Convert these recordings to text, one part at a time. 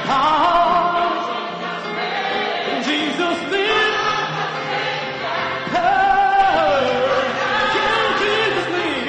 Power in Jesus' name. Power in Jesus' name.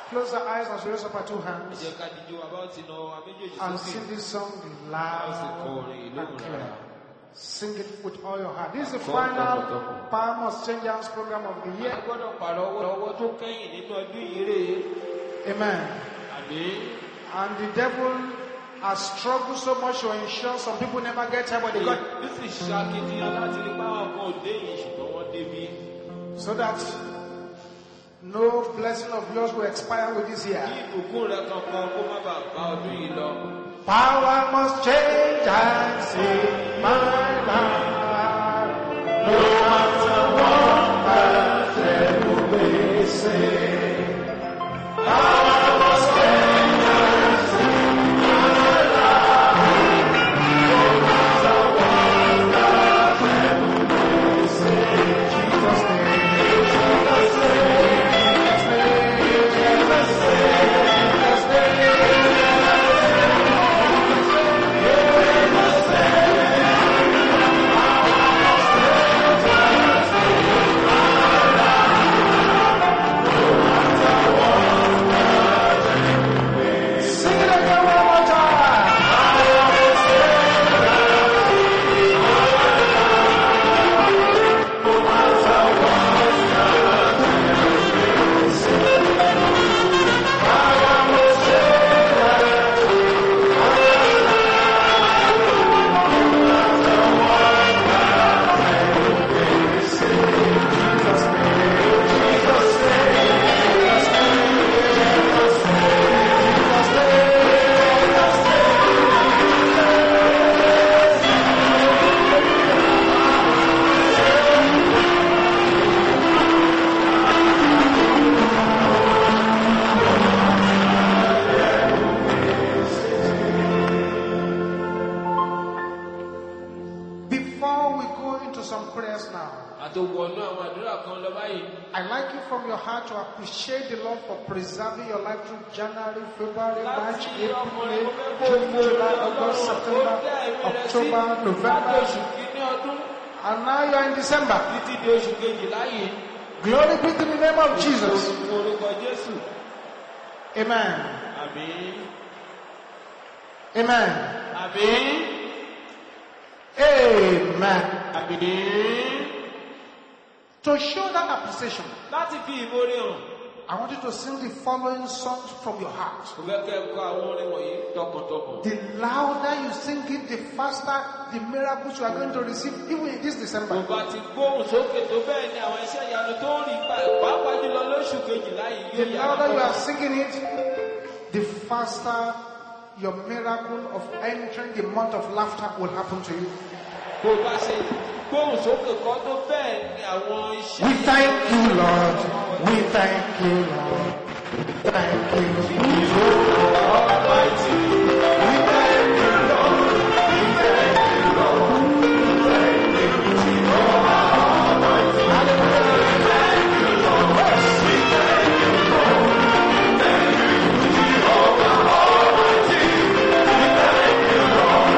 Close the eyes as we raise up our two Ẹ hands jẹ́ ká dijú wa bá ó ti na wa méjèèjì and sókè. sing this song A ó sì loud kọ orin ìlú and clear. ìrora. Sing it with all your heart. This is the Go, final go, go, go. Palm of St. John's program of the A year. gbọ́dọ̀ pàrọ̀ ọwọ́ tó kẹ́yìn nínú ọdún yìí rèé. Amen. Àmín. And the devil has struggled so much to ensure some people never get here, but they got Bí sì ṣàkitiyan láti rí báwọn kan òde yìí ṣùgbọ́n wọ́n débi. so that no blessing of yours will expire with this Kí year. ìbùkún rẹ kankan kó má bàa bá ọdún yìí lọ. Power must change and save my life. No matter what the devil may say. Power must change and save my life. No matter what the devil may say. Jesus' name, Jesus' name, Jesus' name, Jesus' name. Sing it again one more time. Before we go into some prayers now, Àti wọnú àwọn àdúrà kan lọ báyìí. I'd like you from your heart to appreciate the Lord for preserving your life through January, February, March, April, May, June, July, August, September, October, Láti November, oṣù kìíní ọdún and now you are in December. títí di oṣù kejìlá yìí. Glory be to the name of Jesus. Orúkọ Jésù. Amen. Àmín. Amen. Àmín. Amen. Àmín. To show that appreciation, Láti fi ìmoore hàn. I want you to sing the following songs from your heart. Mo fẹ́ kẹ́ ẹ kọ àwọn orin wọ̀nyí tọkàntọkàn. The louder you sing it, the faster the miracles you are going to receive, even in this Mo December. bá ti gbóhùn sókè tó bẹ́ẹ̀ ni àwọn iṣẹ́ ìyanu tó ń rí pàápàá jùlọ lóṣù kejìlá yìí The yóò yára louder you lọ́wọ́. are singing it, the faster your miracle of entering the month of laughter will happen to you. Bó bá ṣe gbóhùn sókè kan tó bẹ́ẹ̀ ni àwọn iṣẹ́ We thank you, Lord. We thank you, Lord. Thank you, Jesus Almighty. We thank you, Lord. We thank you, Lord. Thank you, Jesus Almighty. Hallelujah. Thank you, Lord. We thank you, Lord. Thank you, Jehovah Almighty. We thank you, Lord.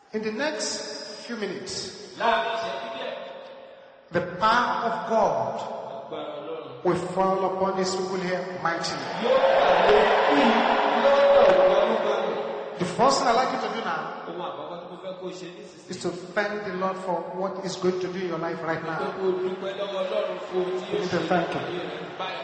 In the next few minutes, láàrin ìṣẹ́jú díẹ̀ the power of God agbára ọlọ́run will fall upon these people here mightily. yóò pàdé bí lọ́dọ̀ gbọ́ngbọ́n. The first thing I'd like you to do now ohun àkọ́kọ́ tí mo fẹ́ kó ṣe is nísinsìnyí to thank the Lord for what He's going to do in your life right pé now. kó o dúpẹ́ lọ́wọ́ ọlọ́run fún ohun tí yóò Begin ṣe to thank Him. ayé rẹ̀ báyìí.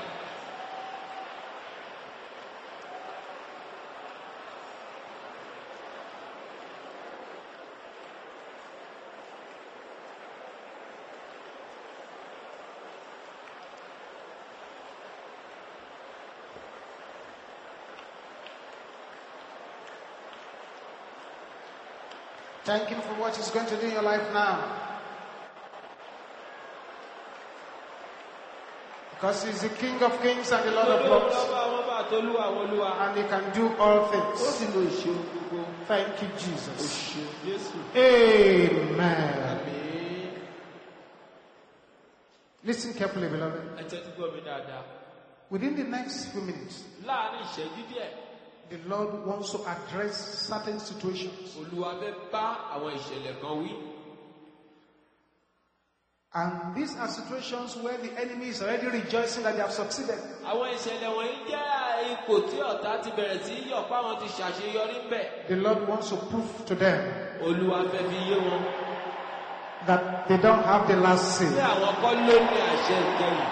Thank Him for what He's going to do in your life now. Because He's the King of Kings and the Lord of Olúwa Lords. lọ́ba àwọn bá àtolúwa àwọn olúwa. And He can do all Ó things. sì lo ìṣe gbogbo. Thank you, Jesus. Òṣè Jésù. Amen. Àmín. Listen carefully, beloved. Ẹ tẹ́tí gbọ́ mi dáadáa. Within the next few minutes, Láàárín ìṣẹ́jú díẹ̀, the Lord wants to address certain situations. Olúwa fẹ́ bá àwọn ìṣẹ̀lẹ̀ kan wí. And these are situations where the enemy is already rejoicing that they have succeeded. Àwọn ìṣẹ̀lẹ̀ wọ̀nyí jẹ́ ipò tí ọ̀tá ti bẹ̀rẹ̀ sí yọ̀ pé àwọn ti ṣàṣeyọrí ń bẹ̀. The Lord wants to prove to them Olúwa fẹ́ fi yé wọn. that they don't have the last Bí say. àwọn kọ́ ló ní àṣẹ ìkẹyìn.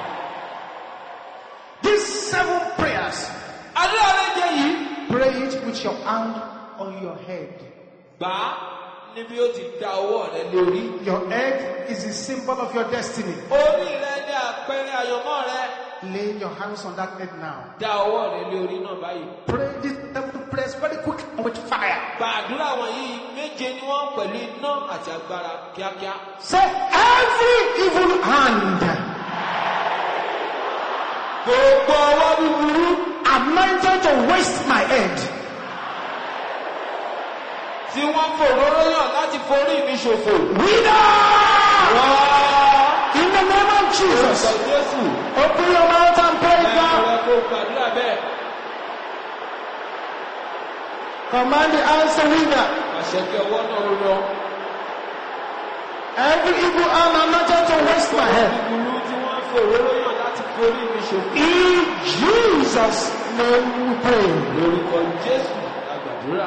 These 7 prayers, Àdúrà méje yìí. pray it with your hand on your head. Gbà á níbi ó ti da ọwọ́ rẹ lórí. Your head is the symbol of your destiny. Orí rẹ ní àpẹẹrẹ àyànmọ́ rẹ. Lay your hands on that head now. Da ọwọ́ rẹ lórí náà báyìí. Pray these 7 prayers very quick and with fire. Gbàdúrà wọ̀nyí méje ni wọ́n pẹ̀lú iná àti agbára kíákíá. Say, every evil hand Gbogbo ọwọ́ búburú anointed to waste my head, tí wọ́n fòróró yàn láti forí mi ṣòfò. wither Wọ́n in the name of Jesus. sọ Jésù. Open your mouth and pray now. Ẹ̀rọ kò gbàdúrà bẹ́ẹ̀. Command the hands to wither. Àṣẹ kí ọwọ́ náà rọ. Every evil hand anointed to waste my head. Búburú tí wọ́n fòróró yàn láti forí mi ṣòfò. In Jesus' name we pray. Lórúkọ Jésù la gbàdúrà.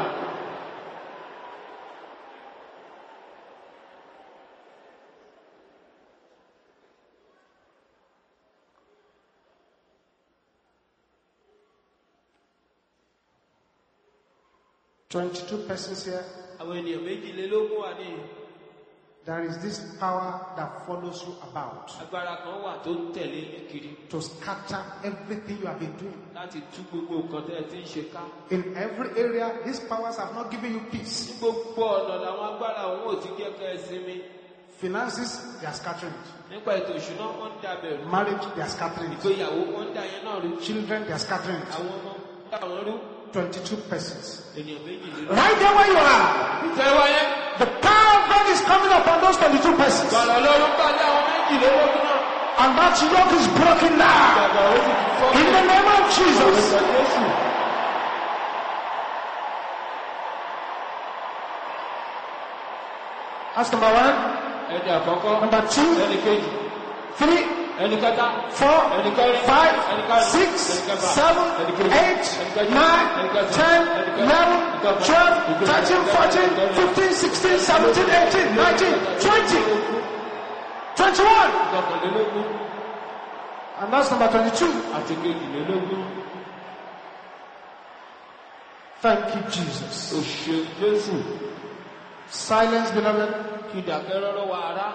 "22 persons here. Àwọn ènìyàn méjìlélógún wà ní There is this power that follows you about agbára kan wà tó ń tẹ̀lé ní kiri to scatter everything you have been doing. láti tú gbogbo nǹkan tẹ́ ẹ ti ń ṣe ká. In every area, these powers have not given you peace. Ní gbogbo ọ̀nà làwọn agbára òun ò ti jẹ́ kẹ́ ẹ sinmi. Finances, they are scattering it. Nípa ètò ìṣúná wọ́n ń dàbẹ̀rù. Marriage, they are scattering it. Ìgbéyàwó wọ́n ń dà yẹn náà rú. Children, they are scattering it. Àwọn ọmọ ń dà wọ́n rú. 22 persons. Ènìyàn méjìlélógún. Right there where you are, Ìfẹ́ wáyé. the power of God is coming upon those 22 persons. Bàrà lọ́rùn pàdé àwọn méjìlélógún náà. And that yoke is broken now. Bàbá ó sì ti fọ́. In the name of Jesus. Lórúkọ Jésù. That's number 1. Ẹni àkọ́kọ́. Number 2, Ẹni kejì. 3, Ẹni kẹta. 4, Ẹni kẹrin. 5, Ẹni karùn-ún. 6, Ẹni kẹfà. 7, Ẹni keje. 8, Ẹni kẹjọ. 9, Ẹni kẹsàn-án. 10, Ẹni kẹwàá. 11, Ẹni kẹwàá. 12, Ẹni kẹwàá. 13, 14, 15, 16, 17, 18, 19, 20, 21. Ìkọkànlélógún And that's number 22. àti kejìlélógún. Thank you, Jesus. Ó ṣe Jésù. Silence, beloved. Kí ìdàkẹ́ rọ́rọ́ wa ará.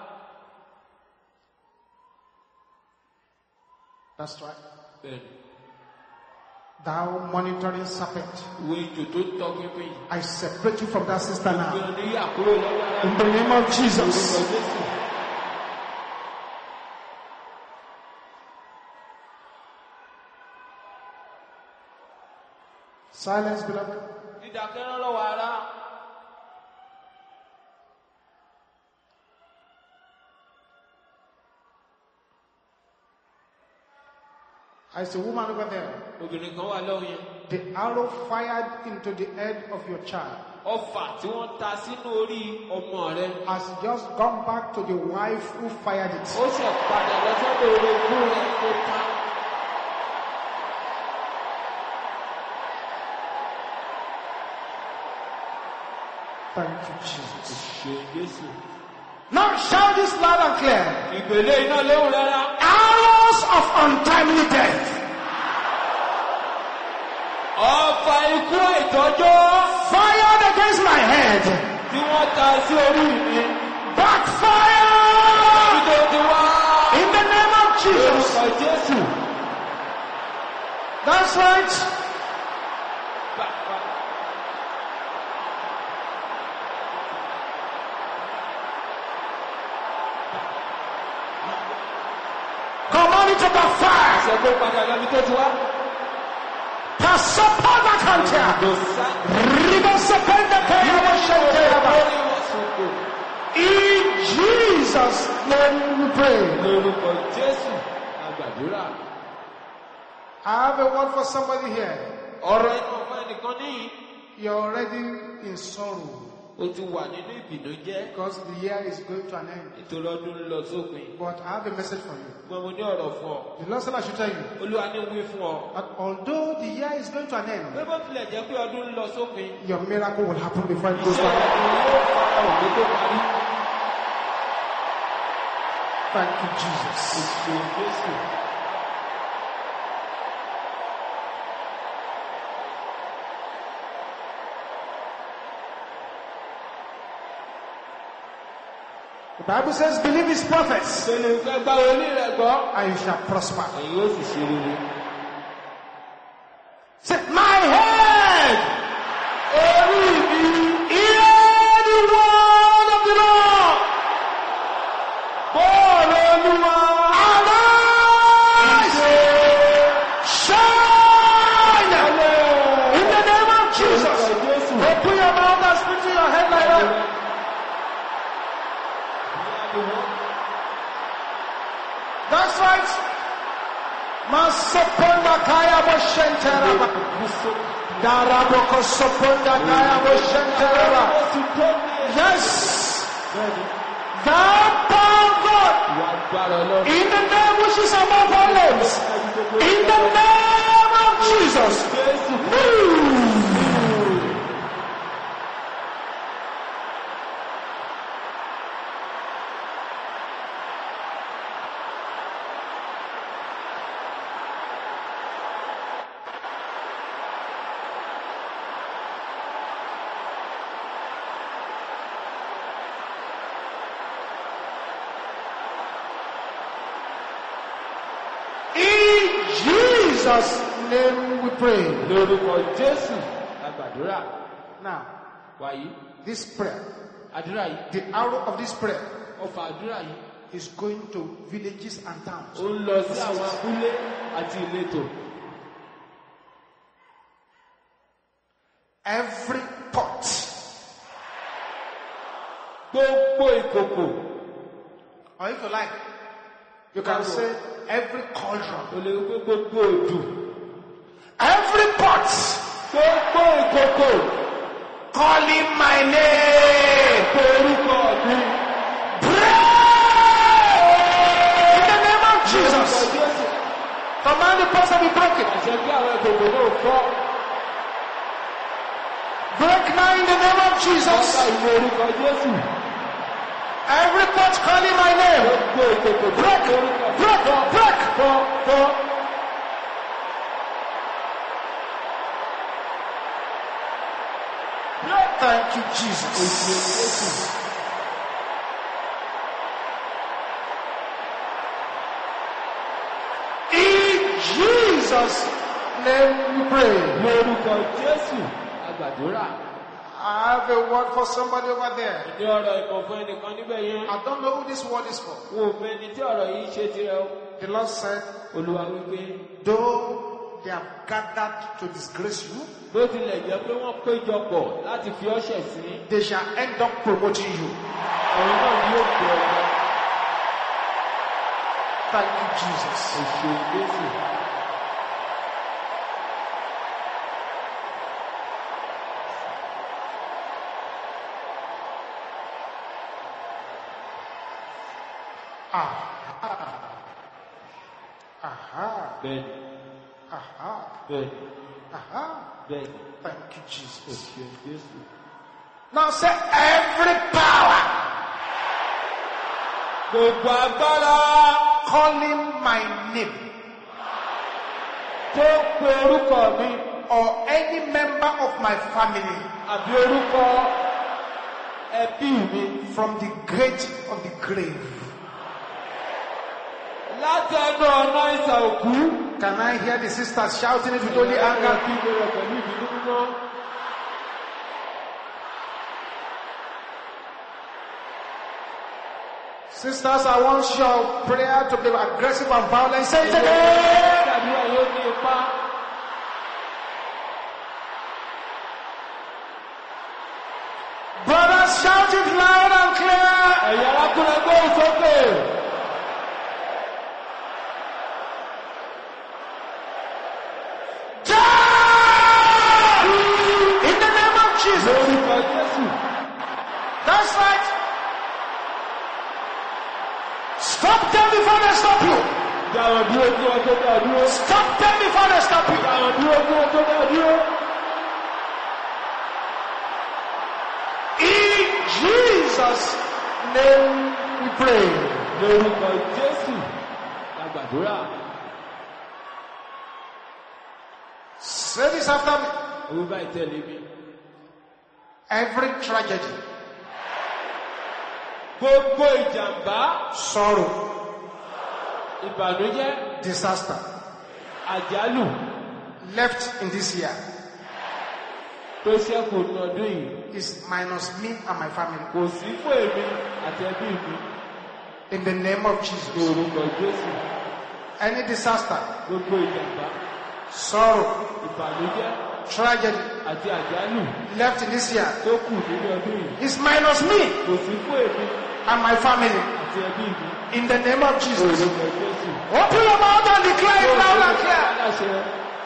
That's right. Bẹ́ẹ̀ni. Thou monitoring serpent, Ìwé ìjò tó ń tọ́ pínpín yìí. I separate you from that sister now. Ìgbìyànjú ní yà kúrò lọ́wọ́ ará. In the name of Lórúkọ Jesus. Jésù. Silence, beloved. Kí ìdàkẹ́ rọ́rọ́ wa ará. I see a woman over there. Obìnrin kan wà lọ́wọ́ yẹn. The arrow fired into the head of your child. ọfà tí wọ́n ta sínú orí ọmọ rẹ. has just gone back to the wife who fired it. Ó ṣe padà lọ sọ́dọ̀ orogún rẹ tó ta. Thank you, Jesus. Ṣé Jésù. Now shout this loud and clear. Ìgbèlè iná léwu rárá. Arrows of untimely death. Ọfà ikú ìtọ́jọ́. Fired against my head. Tí wọ́n ta sí orí mi. Backfire. Ìjọ ti wá. In the name of Jesus. Orúkọ Jésù. That's right. Command it to backfire. Ṣẹ̀gbọ́n padà lọ́bi tó ti wá. Pasapanda kantia. Ribasapenda kaya washenteraba. In Jesus' name we pray. Lórúkọ Jésù àgbàdúrà. I have a word for somebody here. Ọ̀rọ̀ ẹ̀kọ́ fún ẹnìkan níyì. You're already in sorrow O ti wà nínú ìbìnújẹ́. because the year is going to an end. Nítorí ọdún ń lọ sópin. But I have a message for you. Mo ní ọ̀rọ̀ fún ọ. The Lord said I should tell you Olúwa ní wí fún ọ. that although the year is going to an Pé end, bó tilẹ̀ jẹ́ pé ọdún ń lọ sópin. your miracle will happen before it goes Iṣẹ́ to an end. ìrìn yóò fara òde tó parí. Thank you, Jesus. Èso Jésù. The Bible says, believe his prophets Ṣé lè fẹ́ gbá orí rẹ̀ gbọ́? and you shall prosper. Ẹ̀yin yóò sì ṣe rere. Say, my head, Orí mi. hear the word of the Lord. Bọ́ọ̀lù Olúwa. Arise, shine in the name of Jesus. Jésù. Open your mouth and speak to your head like that. That's right. Masoponda kaya boshenteraba. Daraboko soponda kaya boshenteraba. Yes. Thou power God, in the name which is above all names, in the name of Jesus. Move. In Jesus' name we pray. Lórúkọ Jésù àgbàdúrà. Now, Wàyí. this prayer, Àdúrà yìí. the arrow of this prayer Ọfà àdúrà yìí. is going to villages and towns. Ó ń lọ sí àwọn abúlé àti ìletò. Every pot, Gbogbo ìkòkò. or if you like, you can say every cauldron, O lè wí pé gbogbo òjò. every pot Gbogbo ìkòkò. calling my name. Orúkọ mi. Break in the name of Orúkọ Jesus. Jésù. Command the pot to be broken. Àṣẹ kí àwọn ìkòkò náà fọ́. Break now in the name of Bọ́lá Jesus. ìwé orúkọ Jésù. Every pot calling my name. Gbogbo ìkòkò. Break, break, break. Fọ́, fọ́. Thank you, Jesus. In Jesus' name we pray. Lórúkọ Jésù àgbàdúrà. I have a word for somebody over there. Ní ọ̀rọ̀ ìmọ̀ fún ẹnìkan níbẹ̀ yẹn. I don't know who this word is for. Wo mẹni tí ọ̀rọ̀ yìí ṣe tirẹ̀ o. The Lord said, Olúwa wípé though they have gathered to disgrace you, bó tilẹ̀ jẹ́ pé wọ́n péjọpọ̀ láti fi ọ́ ṣẹ̀ sí. they shall end up promoting you. Ọ̀rọ̀ náà ni yóò pè ọ́. Thank you, Jesus. Èso Jésù. Aha. Aha. Bẹ́ẹ̀ni, Aha. bẹ́ẹ̀ni, Aha. bẹ́ẹ̀ni. Thank you, Jesus. Òṣè Jésù. Now say every power Gbogbo agbára calling my name tó pe orúkọ mi or any member of my family àbí orúkọ ẹbí mi from the gate of the grave. láti ẹnu ọ̀nà ìsà òkú. Can I hear the sisters shouting it with only anger? Kí ló rẹ̀ pẹ̀lú ìbínú mímọ́? Sisters, I want your prayer to be aggressive and violent. Say it again. Àdúrà yóò ní ipá. Brothers, shout it loud and clear. Ẹ̀yà arákùnrin gbóhùn sókè. Die! In the name of Jesus. Lórúkọ Jésù. That's right. Stop them before they stop you. Dáwọn dúró kí wọ́n tó dá dúró. Stop them before they stop you. Dáwọn dúró kí wọ́n tó dá dúró. In Jesus' name we pray. Lórúkọ Jésù la gbàdúrà. Say this after me. Owó báyìí tẹ̀lé mi. Every tragedy, Gbogbo ìjàmbá, sorrow, ìbànújẹ́, disaster àjálù left in this year tó ṣẹ́kù ní ọdún yìí is minus me and my family. kò sí fún èmi àti ẹbí mi. In the name of Jesus. Lórúkọ Jésù. Any disaster, Gbogbo ìjàmbá, sorrow, ìbànújẹ́ tragedy àti àjálù left in this year tó kù nínú ọdún yìí is minus me kò sí fún èmi and my family. àti ẹbí mi. In the name of Jesus. Lórúkọ Jésù. Open your mouth and declare it loud and clear. Aláṣẹ.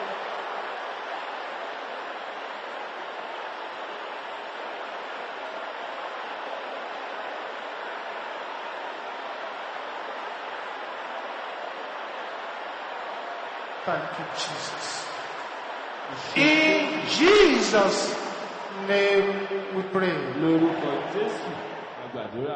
Thank you, Jesus. In Jesus' name we pray. Lórúkọ Jésù la gbàdúrà.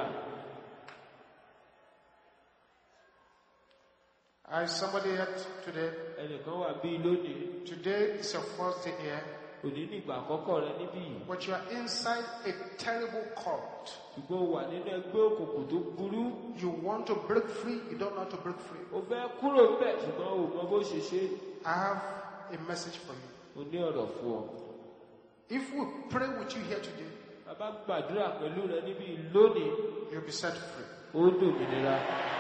Somebody here today. Ẹnìkan wà bíi lónìí. Today is your first day here, Òní ní ìgbà àkọ́kọ́ rẹ níbí yìí. but you are inside a terrible cult. Ṣùgbọ́n o wà nínú ẹgbẹ́ òkùnkùn tó burú. You want to break free, you don't know how to break free. O fẹ́ kúrò bẹ́ẹ̀ ṣùgbọ́n o mọ bó ṣe ṣe. I have a message for you. O ní ọ̀rọ̀ fún ọ. If we pray with you here today, Bàbá gbàdúrà pẹ̀lú rẹ níbí yìí lónìí. you'll be set free. Ó dòmìnira.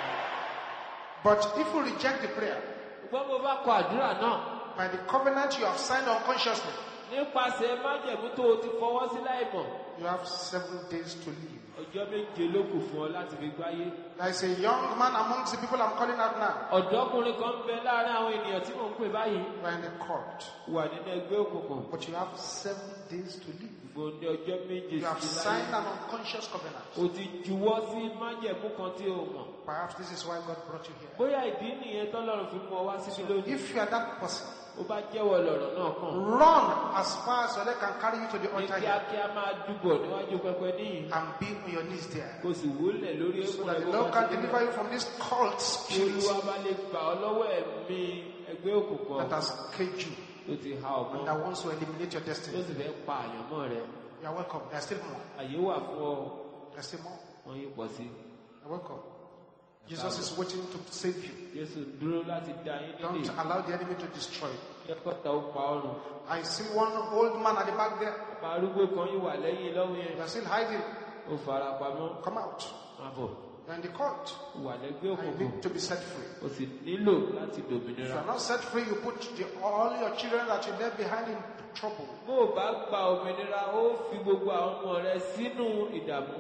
But if you reject the prayer, Ṣùgbọ́n mo bá kọ àdúrà náà. by the covenant you have signed unconsciously, Nípasẹ̀ májẹ̀mú tó o ti fọwọ́ sí láìmọ̀. you have 7 days to live. Ọjọ́ méje ló kù fún ọ láti fi gbáyé. There is a young man amongst the people I'm calling out now. Ọ̀dọ́kùnrin kan ń bẹ láàárín àwọn ènìyàn tí mò ń pè báyìí. You are in the court, Wà nínú ẹgbẹ́ òkùnkùn. but you have 7 days to live. Ṣùgbọ́n ní ọjọ́ méje You have sí signed láyé. an unconscious covenant. O ti juwọ́ sí májẹ̀mú kan tí o mọ̀. Perhaps this is why God brought you here. Bóyá ìdí nìyẹn tọ́lọ́run fi mú ọ wá síbi lónìí. If you are that person, Ó bá jẹ́wọ́ lọ̀rọ̀ náà kàn. run as far as your leg can carry you to the Ní altar here kíákíá máa dúbọ̀ níwájú pẹpẹ níyì. and be on your knees there. Kò sì wólẹ̀ lórí So ẹ̀kọ́ that the Lord can deliver you from this cult spirit Olúwa bá lè gbà ọ́ lọ́wọ́ ẹ̀mí ẹgbẹ́ òkùnkùn that has caged you tó ti ha ọmọ. and that wants to eliminate your Tó destiny. sì fẹ́ pa àyànmọ́ rẹ̀. You are welcome. There's still more. Àyè wà fún ọ. There's still more. Wọ́n yí pọ̀ sí. You are welcome. Jesus is waiting to save you. Jésù dúró láti dá yín Don't nílé. allow the enemy to destroy you. Kẹ́kọ̀ọ́ta ó pa ọrùn. I see one old man at the back there. Ọba arúgbó kan yìí wà lẹ́yìn lọ́wọ́ yẹn. You are still hiding. Ó fara pamọ́. Come out. Má bọ̀. You are in the court. Wà lẹ́gbẹ́ I òkùnkùn. need to be set free. O sì nílò láti If you dòmìnira. are not set free, you put all your children that you left behind in trouble. Bó o bá gba òmìnira, ó fi gbogbo àwọn ọmọ rẹ sínú ìdààmú.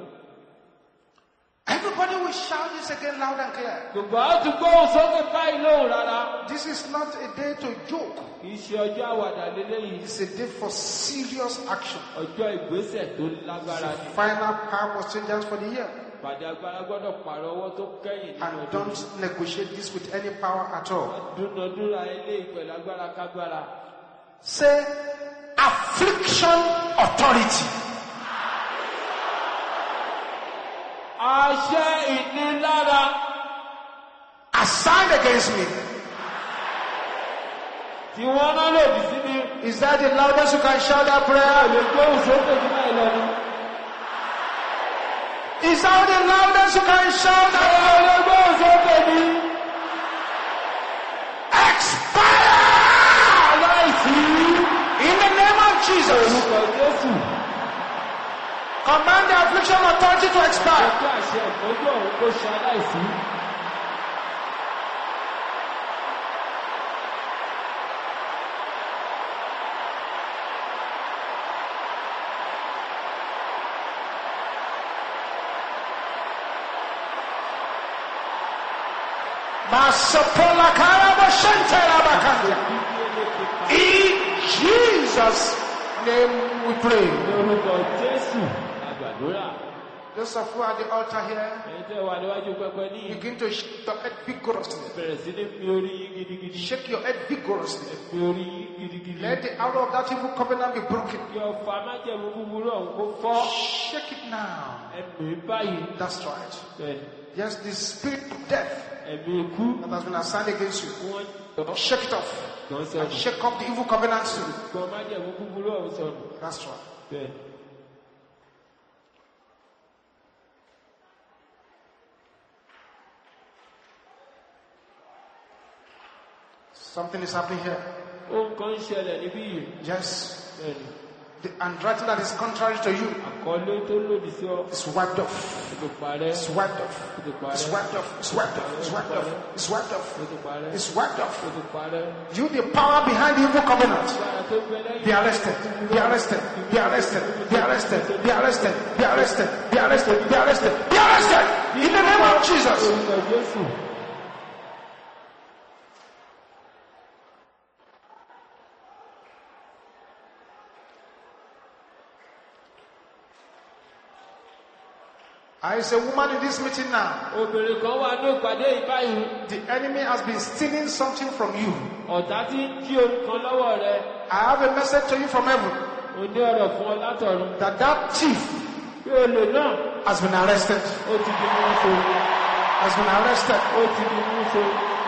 Everybody will shout this again loud and clear. Gbogbo àwọn tún gbóhùn sókè báyìí lóhùn rárá. This is not a day to joke. Kì í ṣe ọjọ́ àwàdà lélẹ́yìí. It's a day for serious action. Ọjọ́ ìgbésẹ̀ tó lágbára ni. Final power changes for the year. Ìpàdé agbára gbọ́dọ̀ pààrọ̀ ọwọ́ tó kẹ́yìn nínú And ọdún. don't negotiate this with any power at all. Dúnadúrà eléyìí pẹ̀lú agbára kágbára. Say, affliction authority. Àṣẹ ìnilára. Assigned against me. Tí wọ́n rán lòdì sí mi. Is that the loudest you can shout that prayer? Lè gbóhùn sókè jù báyìí lọ ni. Is that the loudest you can shout that prayer? Lè gbóhùn sókè ni. Expire! Aláìsí. In the name of Jesus. Orúkọ Jésù. Command the affliction authority to expire. Ọjọ́ àṣẹ ìtọ́jú ọ̀hún kó ṣe aláìsí. Masapola karabo shentera bakanda. In Jesus' name we pray. Orúkọ Jésù. Àgbàdúrà. Those of you at the altar here, Ẹ̀yin tẹ́ wà níwájú pẹpẹ ní begin to shake your head vigorously. bẹ̀rẹ̀ sí ní fi orí yín gidigidi. Shake your head vigorously. Fi orí yín gidigidi. Let the arrow of that evil covenant be broken. Kí ọfà májẹ̀mú búburú ọ̀hún kó fọ́. Shake it now. Ẹ̀mí báyìí. That's right. Bẹ́ẹ̀ni. Yes, the spirit of death Ẹ̀mí ikú. that has been assigned against you. Wọ́n jọ. Shake it off. Kàn And sọ̀rọ̀. shake off the evil covenant too. Kàn májẹ̀mú búburú ọ̀hún sọ̀rọ̀. That's right. Bẹ́ẹ̀ni. Something is happening here. Ohun kan ń ṣẹlẹ̀ níbí yìí. Yes. Bẹ́ẹ̀ni. The handwriting that is contrary to you Àkọlé tó lòdì sí ọ. is wiped off. Ó ti parẹ́. It's wiped off. Ó ti It's parẹ́. wiped off. It's wiped off. It's wiped off. It's wiped off. Ó ti parẹ́. It's wiped off. Ó ti parẹ́. You, the power behind the evil covenant, Agbára tó bẹ lẹ́yìn. be arrested. Be arrested. Be arrested. Be arrested. Be arrested. Be arrested. Be arrested. Be arrested. Be arrested. In the name of Jesus. Orúkọ Jésù. I is a woman in this meeting now. Obìnrin kan wà ní ìpàdé ìbáyìí. The enemy has been stealing something from you. Ọ̀tá tí ń jí ohun kan lọ́wọ́ rẹ̀. I have a message to you from heaven Ó ní ọ̀rọ̀ fún ọ látọ̀run. that thief Bí olè náà, has been arrested. ó ti di mú so. Has been arrested. Ó ti di mú so.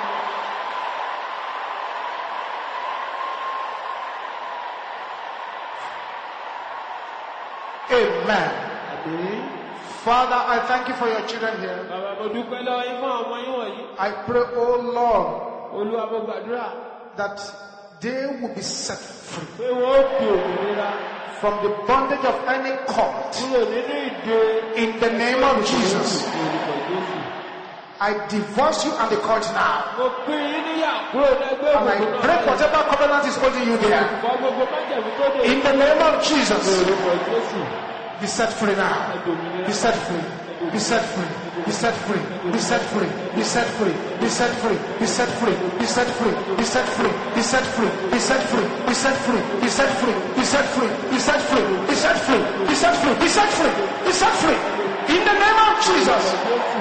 Amen. Àbí? Father, I thank you for your children here. Bàbá mo dúpẹ́ lọ́wọ́ yín fún àwọn ọmọ yín wọ̀nyí. I pray, oh Lord, Olúwa mo gbàdúrà that they will be set free pé wọ́n ó di òmìnira from the bondage of any cult. kúrò nínú ìdè. In the name of Jesus, Orúkọ Jésù. I divorce you and the cult now. Mo pín in níyà kúrò lẹ́gbẹ́ And I òkùnkùn break náà. whatever covenant is holding you there. Kọ gbogbo májẹ̀mú tó dé. In the name of Jesus, Orúkọ Jésù. be set free now. Be set free. Be set free. Be set free. Be set free. Be set free. Be set free. Be set free. Be set free. Be set free. Be set free. Be set free. Be set free. Be set free. Be set free. Be set free. Be set free. Be set free. Be set free. Be set free. In the name of Jesus. Jésù.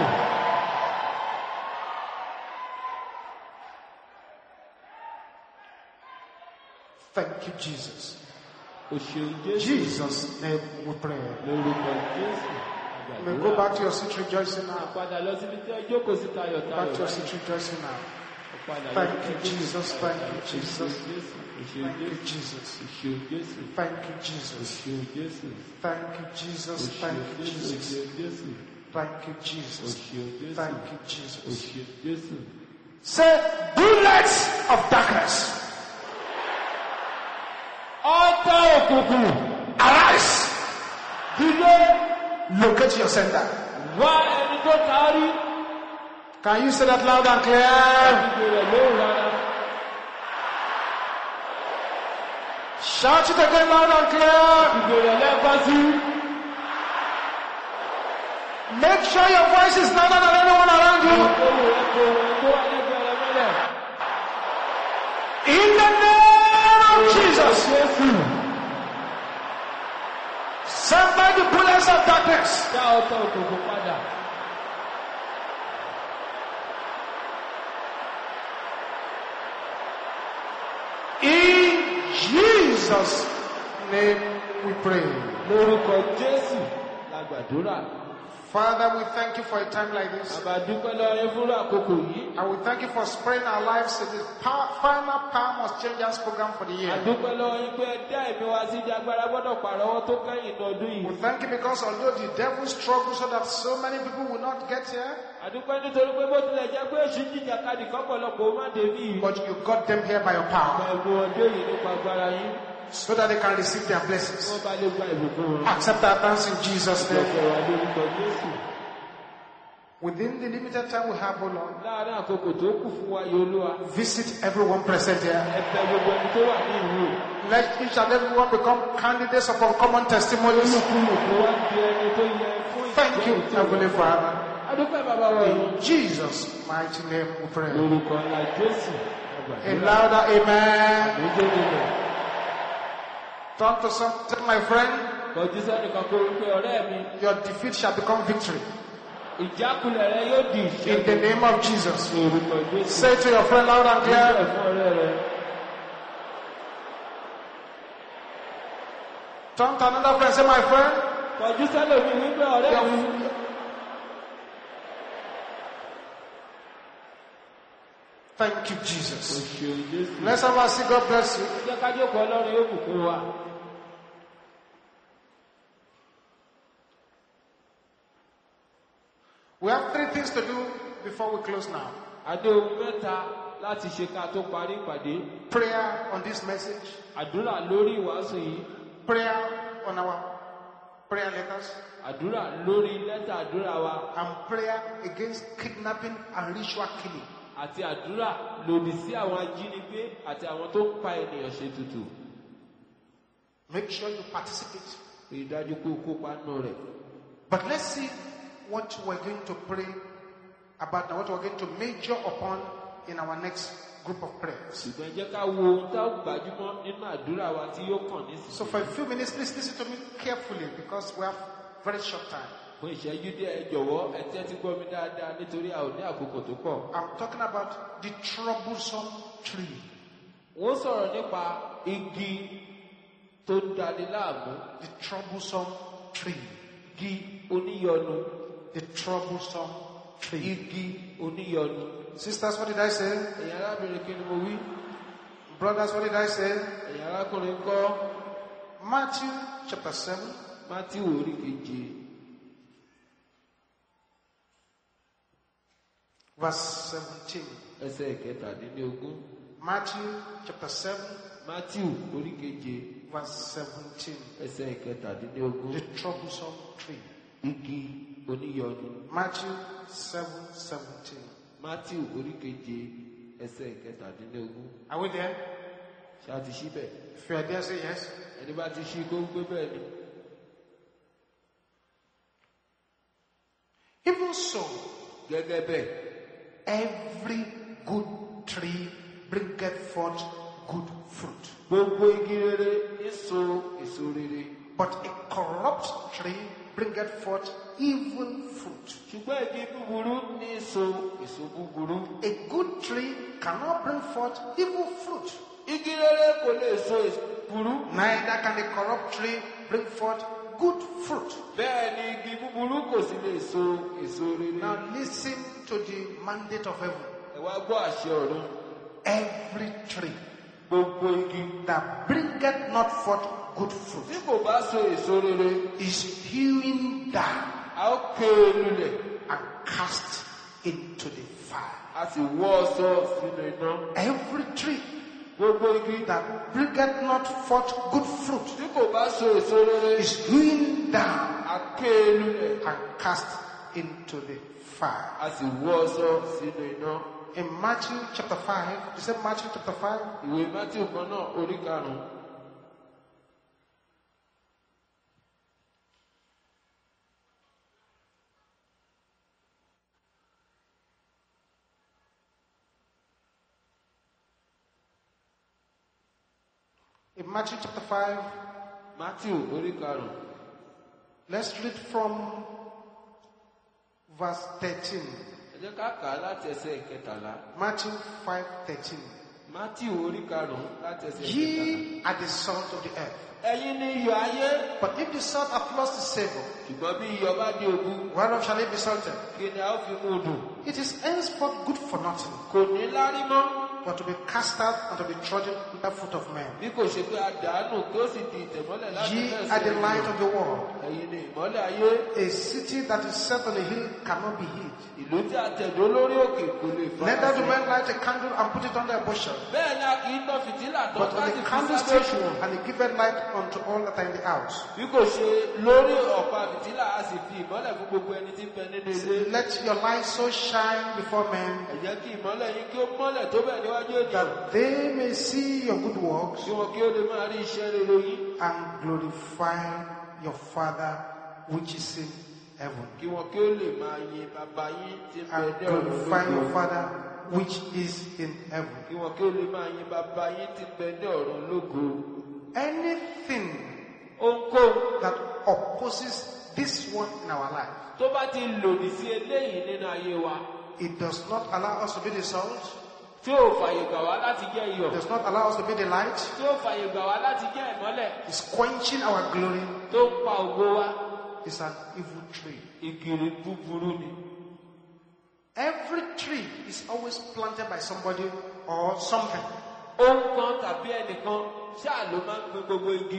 Thank you, Jesus. O ṣeun Jésù. Jesus' name we pray. Lórúkọ Jésù. May go back to your seat rejoicing now. Padà lọ síbi tí ẹ jókòó sí tayọ̀ Back to your tayọ̀. seat rejoicing now. Padà lọ Thank síbi you, tí Jesus. Thank you, Jesus. O ṣeun Thank you, Jésù. Jesus. O ṣeun Jésù. Thank you, O Jesus. ṣeun Jésù. Thank you, Jesus. O Thank ṣeun you, Jésù. O Jesus. ṣeun Jésù. Thank you, O Jesus. ṣeun Jésù. Thank you, O Jesus. ṣeun Jésù. Say, bullets of darkness, Ọ̀tá òkùnkùn. arise. Dìde. Locate your sender. Wá ẹni tó taari. Can you say that loud and clear? Ìdè rẹ̀ lóhùn rárá. Shout it again loud and clear. Ìdè rẹ̀ lẹ́ẹ̀kan sí. Make sure your voice is louder than anyone around you. Ohùn rẹ̀ kò rẹ̀ tó wà lẹ́gbẹ̀ẹ́ rẹ̀ mọ́lẹ̀. In the name of Jesus. Jésù. Send by the bullets of darkness. Dá ọ̀tá òkùnkùn padà. Jesus' name we pray. Lórúkọ Jésù la gbàdúrà. Father, we thank you for a time like this. Bàbá dúpẹ́ lọ́wọ́ yín fún àkókò yìí. And we thank you for spreading our lives in the final Power Must Change Us program for the year. Àdúpẹ́ lọ́wọ́ yín pé ẹ dá ẹ̀mí wa sí di agbára gbọ́dọ̀ pàrọwọ́ tó kẹ́yìn lọ́dún yìí. We thank you because although the devil struggles so that so many people will not get here, Àdúpẹ́ nítorí pé bó tilẹ̀ jẹ́ pé èṣù jíjà kadì kọ́pọ̀lọpọ̀ ó má débí yìí. but you got them here by your power Ẹ̀bùn ọdún yìí nípa agbára yín. so that they can receive their blessings. Wọ́n bá lè gba ìbùkún wọn. Accept our thanks in Jesus' name. Ìjọba wa lórúkọ Jésù. Within the limited time we have, O Lord, Láàárín àkókò tó kù fún wa yìí Olúwa. visit everyone present here. Ẹ̀bẹ̀ gbogbo ẹni tó wà ní ìlú. Let each and everyone become candidates of uncommon testimonies. Olúkúlùkù wá di ẹni tó yẹ fún Thank you, Heavenly Father. Adúpẹ́ bàbá wa yìí. In Jesus' mighty name we pray. Lórúkọ ńlá Jésù. A louder amen. Àgbàdúrà. Turn to something, my friend. Kọjú sẹ́nìkan kó wípé ọ̀rẹ́ mi. Your defeat shall become victory. Ìjákulẹ̀ rẹ yóò di In the ìṣẹ́gun. name of Jesus. Lórúkọ Jésù. Say to your friend loud and Ìjọba clear, fún ọ̀rẹ́ rẹ. turn to another friend, say, my friend, Kọjú sẹ́lòmí wípé ọ̀rẹ́ mi. thank you, Jesus. Òṣèlú Jésù. Let's have a seat. God bless you. Jẹ́ ká jókòó Ọlọ́run yóò bùkún wa. We have 3 things to do before we close now. Adé ohun mẹ́ta láti ṣe ká tó parí ìpàdé. Prayer on this message, Àdúrà lórí ìwàásù yìí. prayer on our prayer letters, Àdúrà lórí lẹ́tà àdúrà wa. and prayer against kidnapping and ritual killing. Àti àdúrà lòdì sí àwọn ajínigbé àti àwọn tó ń pa ènìyàn ṣe tutù. Make sure you participate. Rí i dájú pé o kópa nù rẹ̀. But let's see what we're going to pray about and what we're going to major upon in our next group of prayers. Ṣùgbọ́n jẹ́ ká wo ohun tá a gbajúmọ̀ nínú àdúrà wa tí yóò kàn So nísinsìnyí. for a few minutes, please listen to me carefully because we have very short time. Fún ìṣẹ́jú díẹ̀ ẹ jọ̀wọ́ ẹ tẹ́tí gbọ́ mi dáadáa nítorí a ò ní àkókò tó pọ̀. I'm talking about the troublesome tree. Wọ́n sọ̀rọ̀ nípa igi tó ń dani láàmú. The troublesome tree. Igi oníyọnu. The troublesome tree. Igi oníyọnu. Sisters, what did I say? Ẹ̀yin arábìnrin kí ni mo wí? Brothers, what did I say? Ẹ̀yin arákùnrin kọ́. Matthew chapter 7, Mátíù orí keje. verse 17. Ẹsẹ̀ kẹtàdínlógún. Matthew chapter 7, Mátíù orí keje. verse 17. Ẹsẹ̀ kẹtàdínlógún. The troublesome tree. Igi oníyọnu. Matthew 7, 17. Mátíù orí keje. Ẹsẹ̀ kẹtàdínlógún. Are we there? Ṣé a ti ṣí bẹ̀? If you are there, say yes. Ẹni bá ti ṣí kó gbé bẹ́ẹ̀ ni. Even so, Gẹ́gẹ́ bẹ́ẹ̀, every good tree bringeth forth good fruit. gbogbo igi rere ń so èso rere. But a corrupt tree bringeth forth evil fruit. Ṣùgbọ́n igi búburú ní so èso búburú. A good tree cannot bring forth evil fruit. Igi rere kò lè so èso búburú. Neither can a corrupt tree bring forth good fruit. Bẹ́ẹ̀ ni igi búburú kò sì lè so èso rere. Now listen to the mandate of heaven. Ẹ wá gbọ́ àṣẹ ọ̀run. Every tree Gbogbo igi that bringeth not forth good fruit tí kò bá so èso rere, is hewn down a ó ké e lulẹ̀, and cast into the fire. a sì wọ́ ọ sọ sínú iná. Every tree Gbogbo igi that bringeth not forth good fruit tí kò bá so èso rere, is hewn down a ké e lulẹ̀, and cast into the fire. a sì wọ́ ọ sọ sínú iná. In Matthew chapter 5, you said Matthew chapter 5? Ìwé Mátíù kan náà orí karùn-ún. In Matthew chapter 5, Mátíù orí karùn-ún. let's read from verse 13. Ẹ jẹ́ ká kà á láti ẹsẹ̀ ìkẹtàlá. Matthew 5:13. Matthew orí karùn-ún láti ẹsẹ̀ ìkẹta. Ye are the salt of the earth. Ẹ̀yin ni iyọ̀ ayé. But if the salt hath lost its savour, Ṣùgbọ́n bí iyọ̀ bá di ògùn, whereof shall it be salted? kí ni a ó fi mú un dùn? It is henceforth good for nothing, Kò ní lárí mọ́. but to be cast out and to be trodden under foot of men. Bí kò ṣe pé a dàánù kí ó sì di ìtẹ̀mọ́lẹ̀ láti Ye bẹ́ẹ̀ are the sí light ènìyàn. of the world. Ẹ̀yin ni ìmọ́lẹ̀ ayé. A city that is set on a hill cannot be hid. Ìlú tí a tẹ̀dó lórí òkè kò lè Neither do fara men light a candle and put it under a bushel, Bẹ́ẹ̀ ni a kì í tọ́ fìtílà tán but on láti a fi sábẹ́ candlestick, òṣùwọ̀n. and he giveth light unto all that are in the house. Bí kò ṣe lórí ọ̀pá fìtílà a sì fi ìmọ́lẹ̀ fún gbogbo ẹni tí ń bẹ nínú ilé. Let your light so shine before men, Ẹ jẹ́ kí ìmọ́lẹ̀ yín kí ó mọ́lẹ̀ tó bẹ̀ níwájú ènìyàn. that they may see your good works Kí wọn kí ó lè máa rí iṣẹ́ rere yín. and glorify your Father which is in heaven. Kí wọn kí ó lè máa yin bàbá yín tí ń bẹ And ní ọ̀run glorify your lógo. Father which is in heaven. Kí wọn kí ó lè máa yin bàbá yín tí ń bẹ ní ọ̀run lógo. Anything Ohunkóhun that opposes this one in our life, tó bá ti lòdì sí eléyìí nínú ayé wa, it does not allow us to be the salt, tí ó fàyè gbà wá láti jẹ́ iyọ̀, it does not allow us to be the light, tí ó fàyè gbà wá láti jẹ́ ìmọ́lẹ̀, it's quenching our glory, tó ń pa ògo wa, it's an evil tree. ìgìrì búburú ni. Every tree is always planted by somebody or something. Ohun kan tàbí ẹnìkan ṣáà ló máa ń gbin gbogbo igi.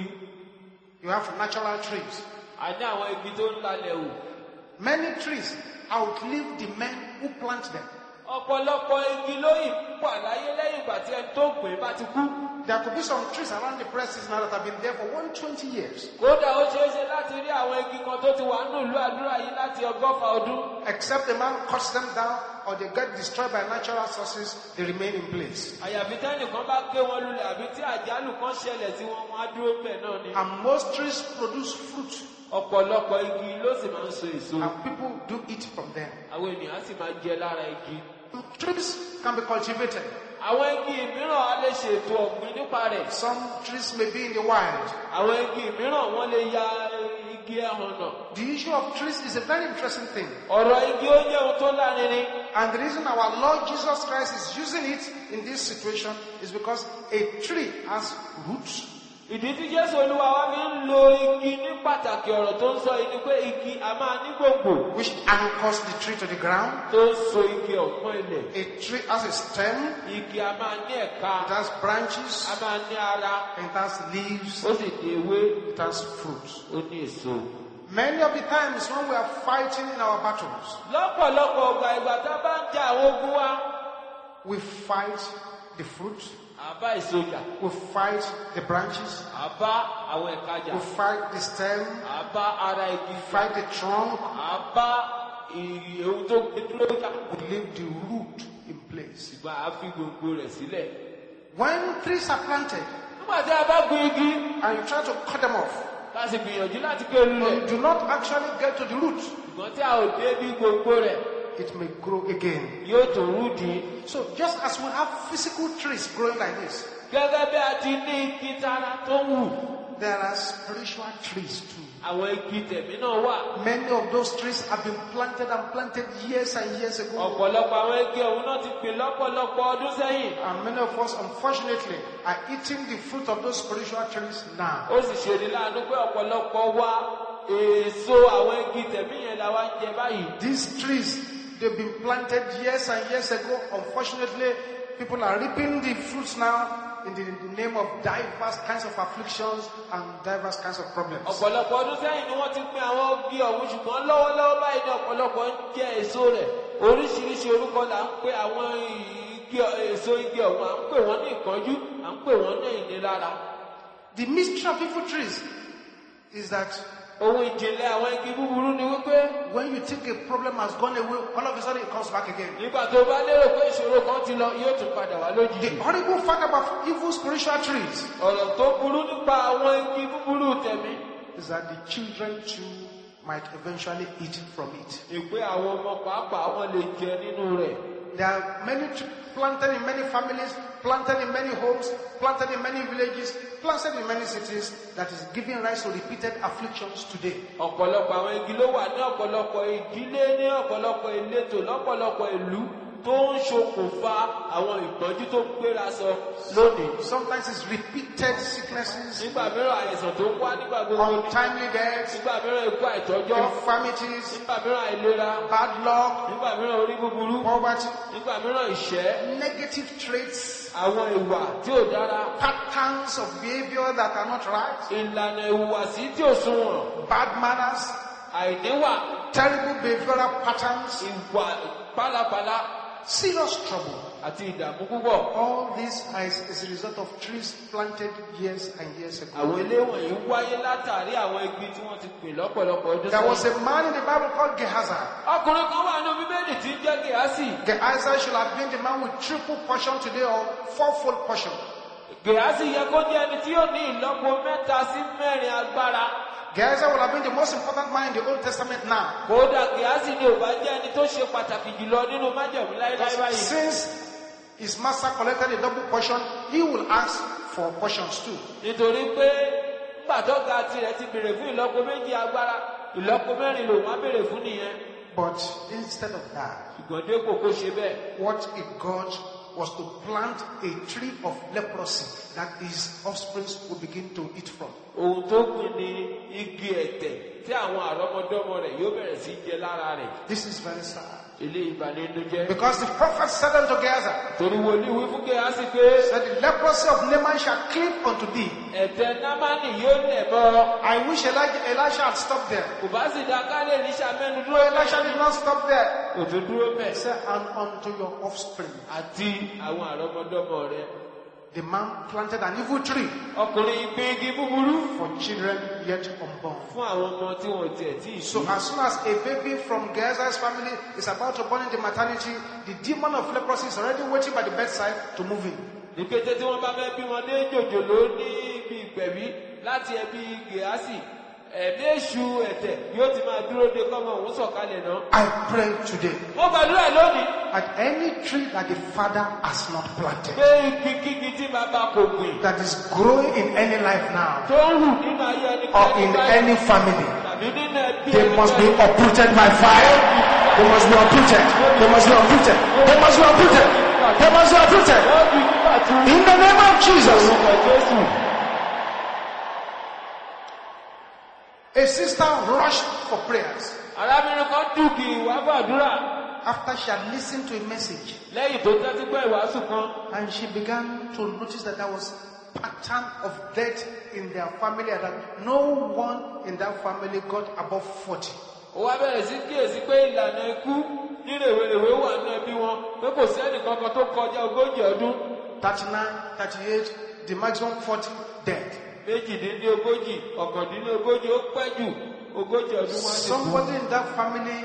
You have natural trees. A ní àwọn igi tó ń lalẹ̀ wò. Many trees outlive the men who plant them. Ọ̀pọ̀lọpọ̀ igi ló yìí wà láyé lẹ́yìn ìgbà tí ẹni tó gbìn bá ti kú. There could be some trees around the premises now that have been there for 120 years. Kódà ó ṣeé ṣe láti rí àwọn igi kan tó ti wà nínú ìlú àdúrà yìí láti 100 ọdún. Except a man cuts them down or they get destroyed by natural sources, they remain in place. Àyàfi tẹ́nìkan bá gé wọn lulẹ̀ àbí tí àjálù kan ṣẹlẹ̀ sí wọn, wọn á dúró bẹ̀ náà ni. And most trees produce fruit, Ọ̀pọ̀lọpọ̀ igi ló sì máa ń so èso. and people do eat from them. Àwọn ènìyàn á sì máa jẹ lára igi. Trees can be cultivated. Àwọn igi mìíràn á lè ṣètò ọ̀gbìn nípa rẹ̀. Some trees may be in the wild. Àwọn igi mìíràn wọ́n lè ya igi ẹ̀hànnà. The issue of trees is a very interesting thing. Ọ̀rọ̀ igi ó jẹ́ ohun tó lárinrin. And the reason our Lord Jesus Christ is using it in this situation is because a tree has roots. Ìdí tí Jésù Olúwa wa fi ń lo igi ní pàtàkì ọ̀rọ̀ tó ń sọ yìí ni pé igi a máa ní gbòǹgbò Which anchors the tree to the ground. tó ń so igi ọ̀pọ̀n ilẹ̀. A tree has a stem, Igi a máa ní ẹ̀ka, it has branches, a máa ní ara, and it has leaves, ó sì ní ewé, it has fruits. ó ní èso. Many of the times when we are fighting in our battles, Lọ́pọ̀lọpọ̀ ọgbà ìgbà tá a bá ń jà àwọn ogun wa, we fight the fruit, àbá èso jà, we fight the branches, àbá àwọn ẹ̀ka jà, we fight the stem, àbá ara igi, we fight the trunk, àbá ohun tó gbé dúró jà. we leave the root in place. Ìgbà á fi gbogbo rẹ̀ sílẹ̀. When trees are planted Nígbà tí a bá gbin igi, and you try to cut them off, ká sì gbìyànjú láti ké but lulẹ̀. you do not actually get to the root, Ṣùgbọ́n tí a ò dé bí gbogbo rẹ̀, it may grow again. yóò tó rúdi. So just as we have physical trees growing like this, Gẹ́gẹ́ bí a ti ní igi tara tó wù, there are spiritual trees too. àwọn igi tẹ̀mí náà wà. Many of those trees have been planted and planted years and years ago. Ọ̀pọ̀lọpọ̀ àwọn igi ọ̀hún náà ti pè lọ́pọ̀lọpọ̀ ọdún sẹ́yìn. And many of us, unfortunately, are eating the fruit of those spiritual trees now. Ó sì ṣe ní láàánú pé ọ̀pọ̀lọpọ̀ wa èso àwọn igi tẹ̀mí yẹn la wá ń jẹ báyìí. These trees, they've been planted years and years ago. Unfortunately, people are reaping the fruits now in the name of diverse kinds of afflictions and diverse kinds of problems. Ọ̀pọ̀lọpọ̀ ọdún sẹ́yìn ni wọ́n ti pín àwọn igi ọ̀hún, ṣùgbọ́n lọ́wọ́lọ́wọ́ báyìí ni ọ̀pọ̀lọpọ̀ ń jẹ èso rẹ̀. Oríṣiríṣi orúkọ là ń pè àwọn èso igi ọ̀hún, à ń pè wọ́n ní ìkánjú, à ń pè wọ́n ní ìnilára. The mystery of evil trees is that Ohun ìjìnlẹ̀ àwọn igi búburú ni wípé when you think a problem has gone away, all of a sudden it comes back again. nígbà tó bá lérò pé ìṣòro kan ti lọ, yóò tún padà wá lójijì. The horrible fact about evil spiritual trees Ọ̀rọ̀ tó burú nípa àwọn igi búburú tẹ̀mí. is that the children too might eventually eat from it. Ìpé àwọn ọmọ pàápàá wọn lè jẹ nínú rẹ̀. There are many planted in many families, planted in many homes, planted in many villages, planted in many cities that is giving rise to repeated afflictions today. Ọ̀pọ̀lọpọ̀ àwọn igi ló wà ní ọ̀pọ̀lọpọ̀ ìdílé, ní ọ̀pọ̀lọpọ̀ ìletò, lọ́pọ̀lọpọ̀ ìlú tó ń ṣokùnfà àwọn ìpọ́njú tó ń gbéra sọ lónìí. Sometimes it's repeated sicknesses, Nígbà mìíràn àìsàn tó ń wá nígbà gbogbo. untimely deaths, Nígbà mìíràn ikú àìtọ́jọ́. infirmities, Nígbà mìíràn àìlera. bad luck, Nígbà mìíràn orí búburú. poverty, Nígbà mìíràn ìṣẹ́. negative traits, Àwọn ìwà tí ò dára. patterns of behavior that are not right, Ìlànà ìhùwàsí tí ò sunwọ̀n. bad manners, Àìníwà. terrible behavioral patterns, Ìwà pálapàla. serious trouble. Àti ìdààmú púpọ̀. All this is a result of trees planted years and years ago. Àwọn ilé wọ̀nyí wáyé látàrí àwọn igi tí wọ́n ti pè lọ́pọ̀lọpọ̀ ọdún There was sẹ́yìn. a man in the Bible called Gehazi. Ọkùnrin kan wà ní Bíbélì tí ń jẹ́ Gèhásì. Gehazi should have been the man with triple portion today or fourfold portion. Gèhásì yẹ kó jẹ́ ẹni tí yóò ní ìlọ́po 3 sí 4 agbára. Gehazi would have been the most important man in the Old Testament now. Kódà Gèhásì ni ò bá jẹ́ ẹni tó ṣe pàtàkì jùlọ nínú májẹ̀mú láíláí Because báyìí. since his master collected a double portion, he will ask for portions too. Nítorí pé nígbà tó ga tirẹ̀ ti béèrè fún ìlọ́po 2 agbára, ìlọ́po 4 lòun á béèrè fún nìyẹn. But instead of that, Ṣùgbọ́n dípò kó ṣe bẹ́ẹ̀, what he got was to plant a tree of leprosy that his offspring will begin to eat from. ohun tó gbìn ní igi ẹ̀tẹ̀ tí àwọn àrọ́mọdọ́mọ rẹ̀ yóò bẹ̀rẹ̀ sí jẹ lára rẹ̀. This is very sad. Ilé ìbànújẹ́ jẹ́. Because the prophet said unto Gehazi, Torí wòlíì wí fún Gèhásì pé said the leprosy of Naaman shall cleave unto thee. ẹ̀tẹ̀ Námánì yóò lẹ̀ bọ́. I wish Elisha had stopped there. Kò bá sì dá kálẹ̀ Èlíṣà mẹ́nu No, dúró. Elisha did not stop there. Òtún dúró He bẹ̀. said, and unto your offspring. Àti àwọn àrọ́mọdọ́mọ rẹ̀. The man planted an evil tree Ọkùnrin gbin igi búburú for children yet unborn. fún àwọn ọmọ tí wọn tiẹ̀ tí ì So sí. as soon as a baby from Gehazi's family is about to born in the maternity, the demon of leprosy is already waiting by the bedside to move in. Ní kété tí wọ́n bá fẹ́ bí wọn dé jòjòló ní ibi ìgbẹ̀bí láti ẹbí Gèhásì, ẹ̀mí èṣù ẹ̀tẹ̀ yóò ti máa dúró de kọ́mọ òun sọ̀kalẹ̀ náà. I pray today Mo gbàdúrà lónìí that any tree that the father has not planted, pé igi kígi tí bàbá kò gbìn that is growing in any life now tó ń hù nínú ayé ẹni or in any family, tàbí nínú ẹbí they must be uprooted by fire. They must be uprooted. They must be uprooted. They must be uprooted. They must be uprooted. In the name of Jesus. A sister rushed for prayers Arábìnrin kan dùnkì wá gbàdúrà after she had listened to a message, lẹ́yìn tó tẹ́tí gbọ́ ìwàásù kan. and she began to notice that there was pattern of death in their family and that no one in that family got above 40. Ó wá bẹ̀rẹ̀ sí kíyèsí pé ìlànà ikú ní rèwerèwe wà nínú ẹbí wọn pé kò sí ẹnì kankan tó kọjá 40 ọdún. 39, 38, the maximum 40 dead. 38, 39, ó pẹ́ jù 40 ọdún wá sí. Somebody in that family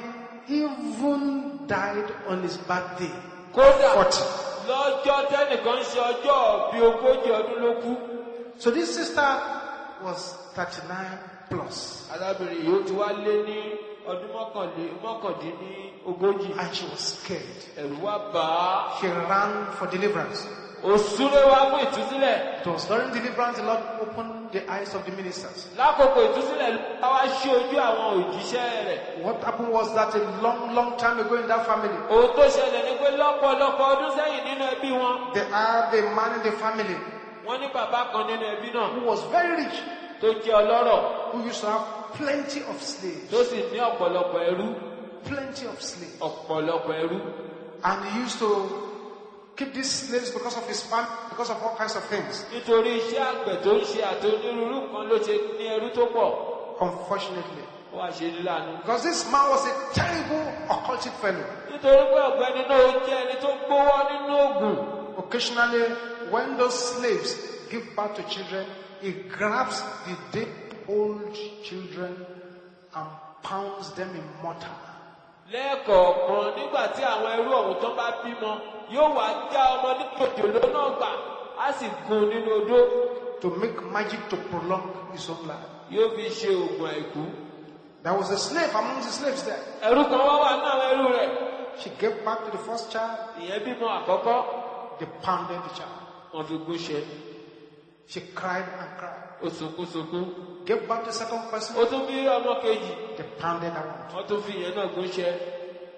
even died on his birthday. Kódà 40. lọ́jọ́ tẹ́nìkan ṣe ọjọ́ bí 40 ọdún ló kú. So this sister was 39 plus. Arábìnrin yìí ó ti wá lé ní ọdún mọ́kàndínlógójì. And she was scared. Ẹ̀rù wá bà á. She ran for deliverance. Ó súré wá fún ìtúsílẹ̀. It was during deliverance the Lord opened the eyes of the ministers. Lákòókò ìtúsílẹ̀ ló wá ṣí ojú àwọn òjíṣẹ́ rẹ̀. What happened was that a long time ago in that family, Ohun tó ṣẹlẹ̀ ni pé lọ́pọ̀lọpọ̀ ọdún sẹ́yìn nínú ẹbí wọn. they had a man in the family Wọ́n ní bàbá kan nínú ẹbí náà who was very rich, tó jẹ́ ọlọ́rọ̀ who used to have plenty of slaves. tó sì ní ọ̀pọ̀lọpọ̀ ẹrú. Plenty of slaves. Ọ̀pọ̀lọpọ̀ ẹrú. And he used to keep these slaves because of his farm, because of all kinds of things. Nítorí iṣẹ́ àgbẹ̀ tó ń ṣe àti onírúurú kan ló ṣe ní ẹrú tó pọ̀. Unfortunately. Ó wá ṣe ní láàánú. Because this man was a terrible occultic fellow. Nítorí pé ọ̀gbẹ́ni náà jẹ́ ẹni tó gbówó nínú ògùn. Occasionally, when those slaves give birth to children, he grabs the dead old children and pounds them in mortar. Lẹ́ẹ̀kọ̀ọ̀kan nígbà tí àwọn ẹrú ọ̀hún tó bá bímọ yóò wá já ọmọ ní jòjòló náà gbà á sì gún nínú odó. To make magic to prolong his own life. Yóò fi ṣe oògùn àìkú. There was a slave among the slaves there. Ẹrú kan wá wà ní àwọn ẹrú rẹ̀. She gave birth to the first child. Ìyẹn bímọ àkọ́kọ́. They pounded the child. Wọ́n fi gún ṣe. She cried and cried. Ó sunkún. Gave birth to the second person. Ó tún bí ọmọ kejì. They pounded that one. Wọ́n tún fi ìyẹn náà gún ṣe.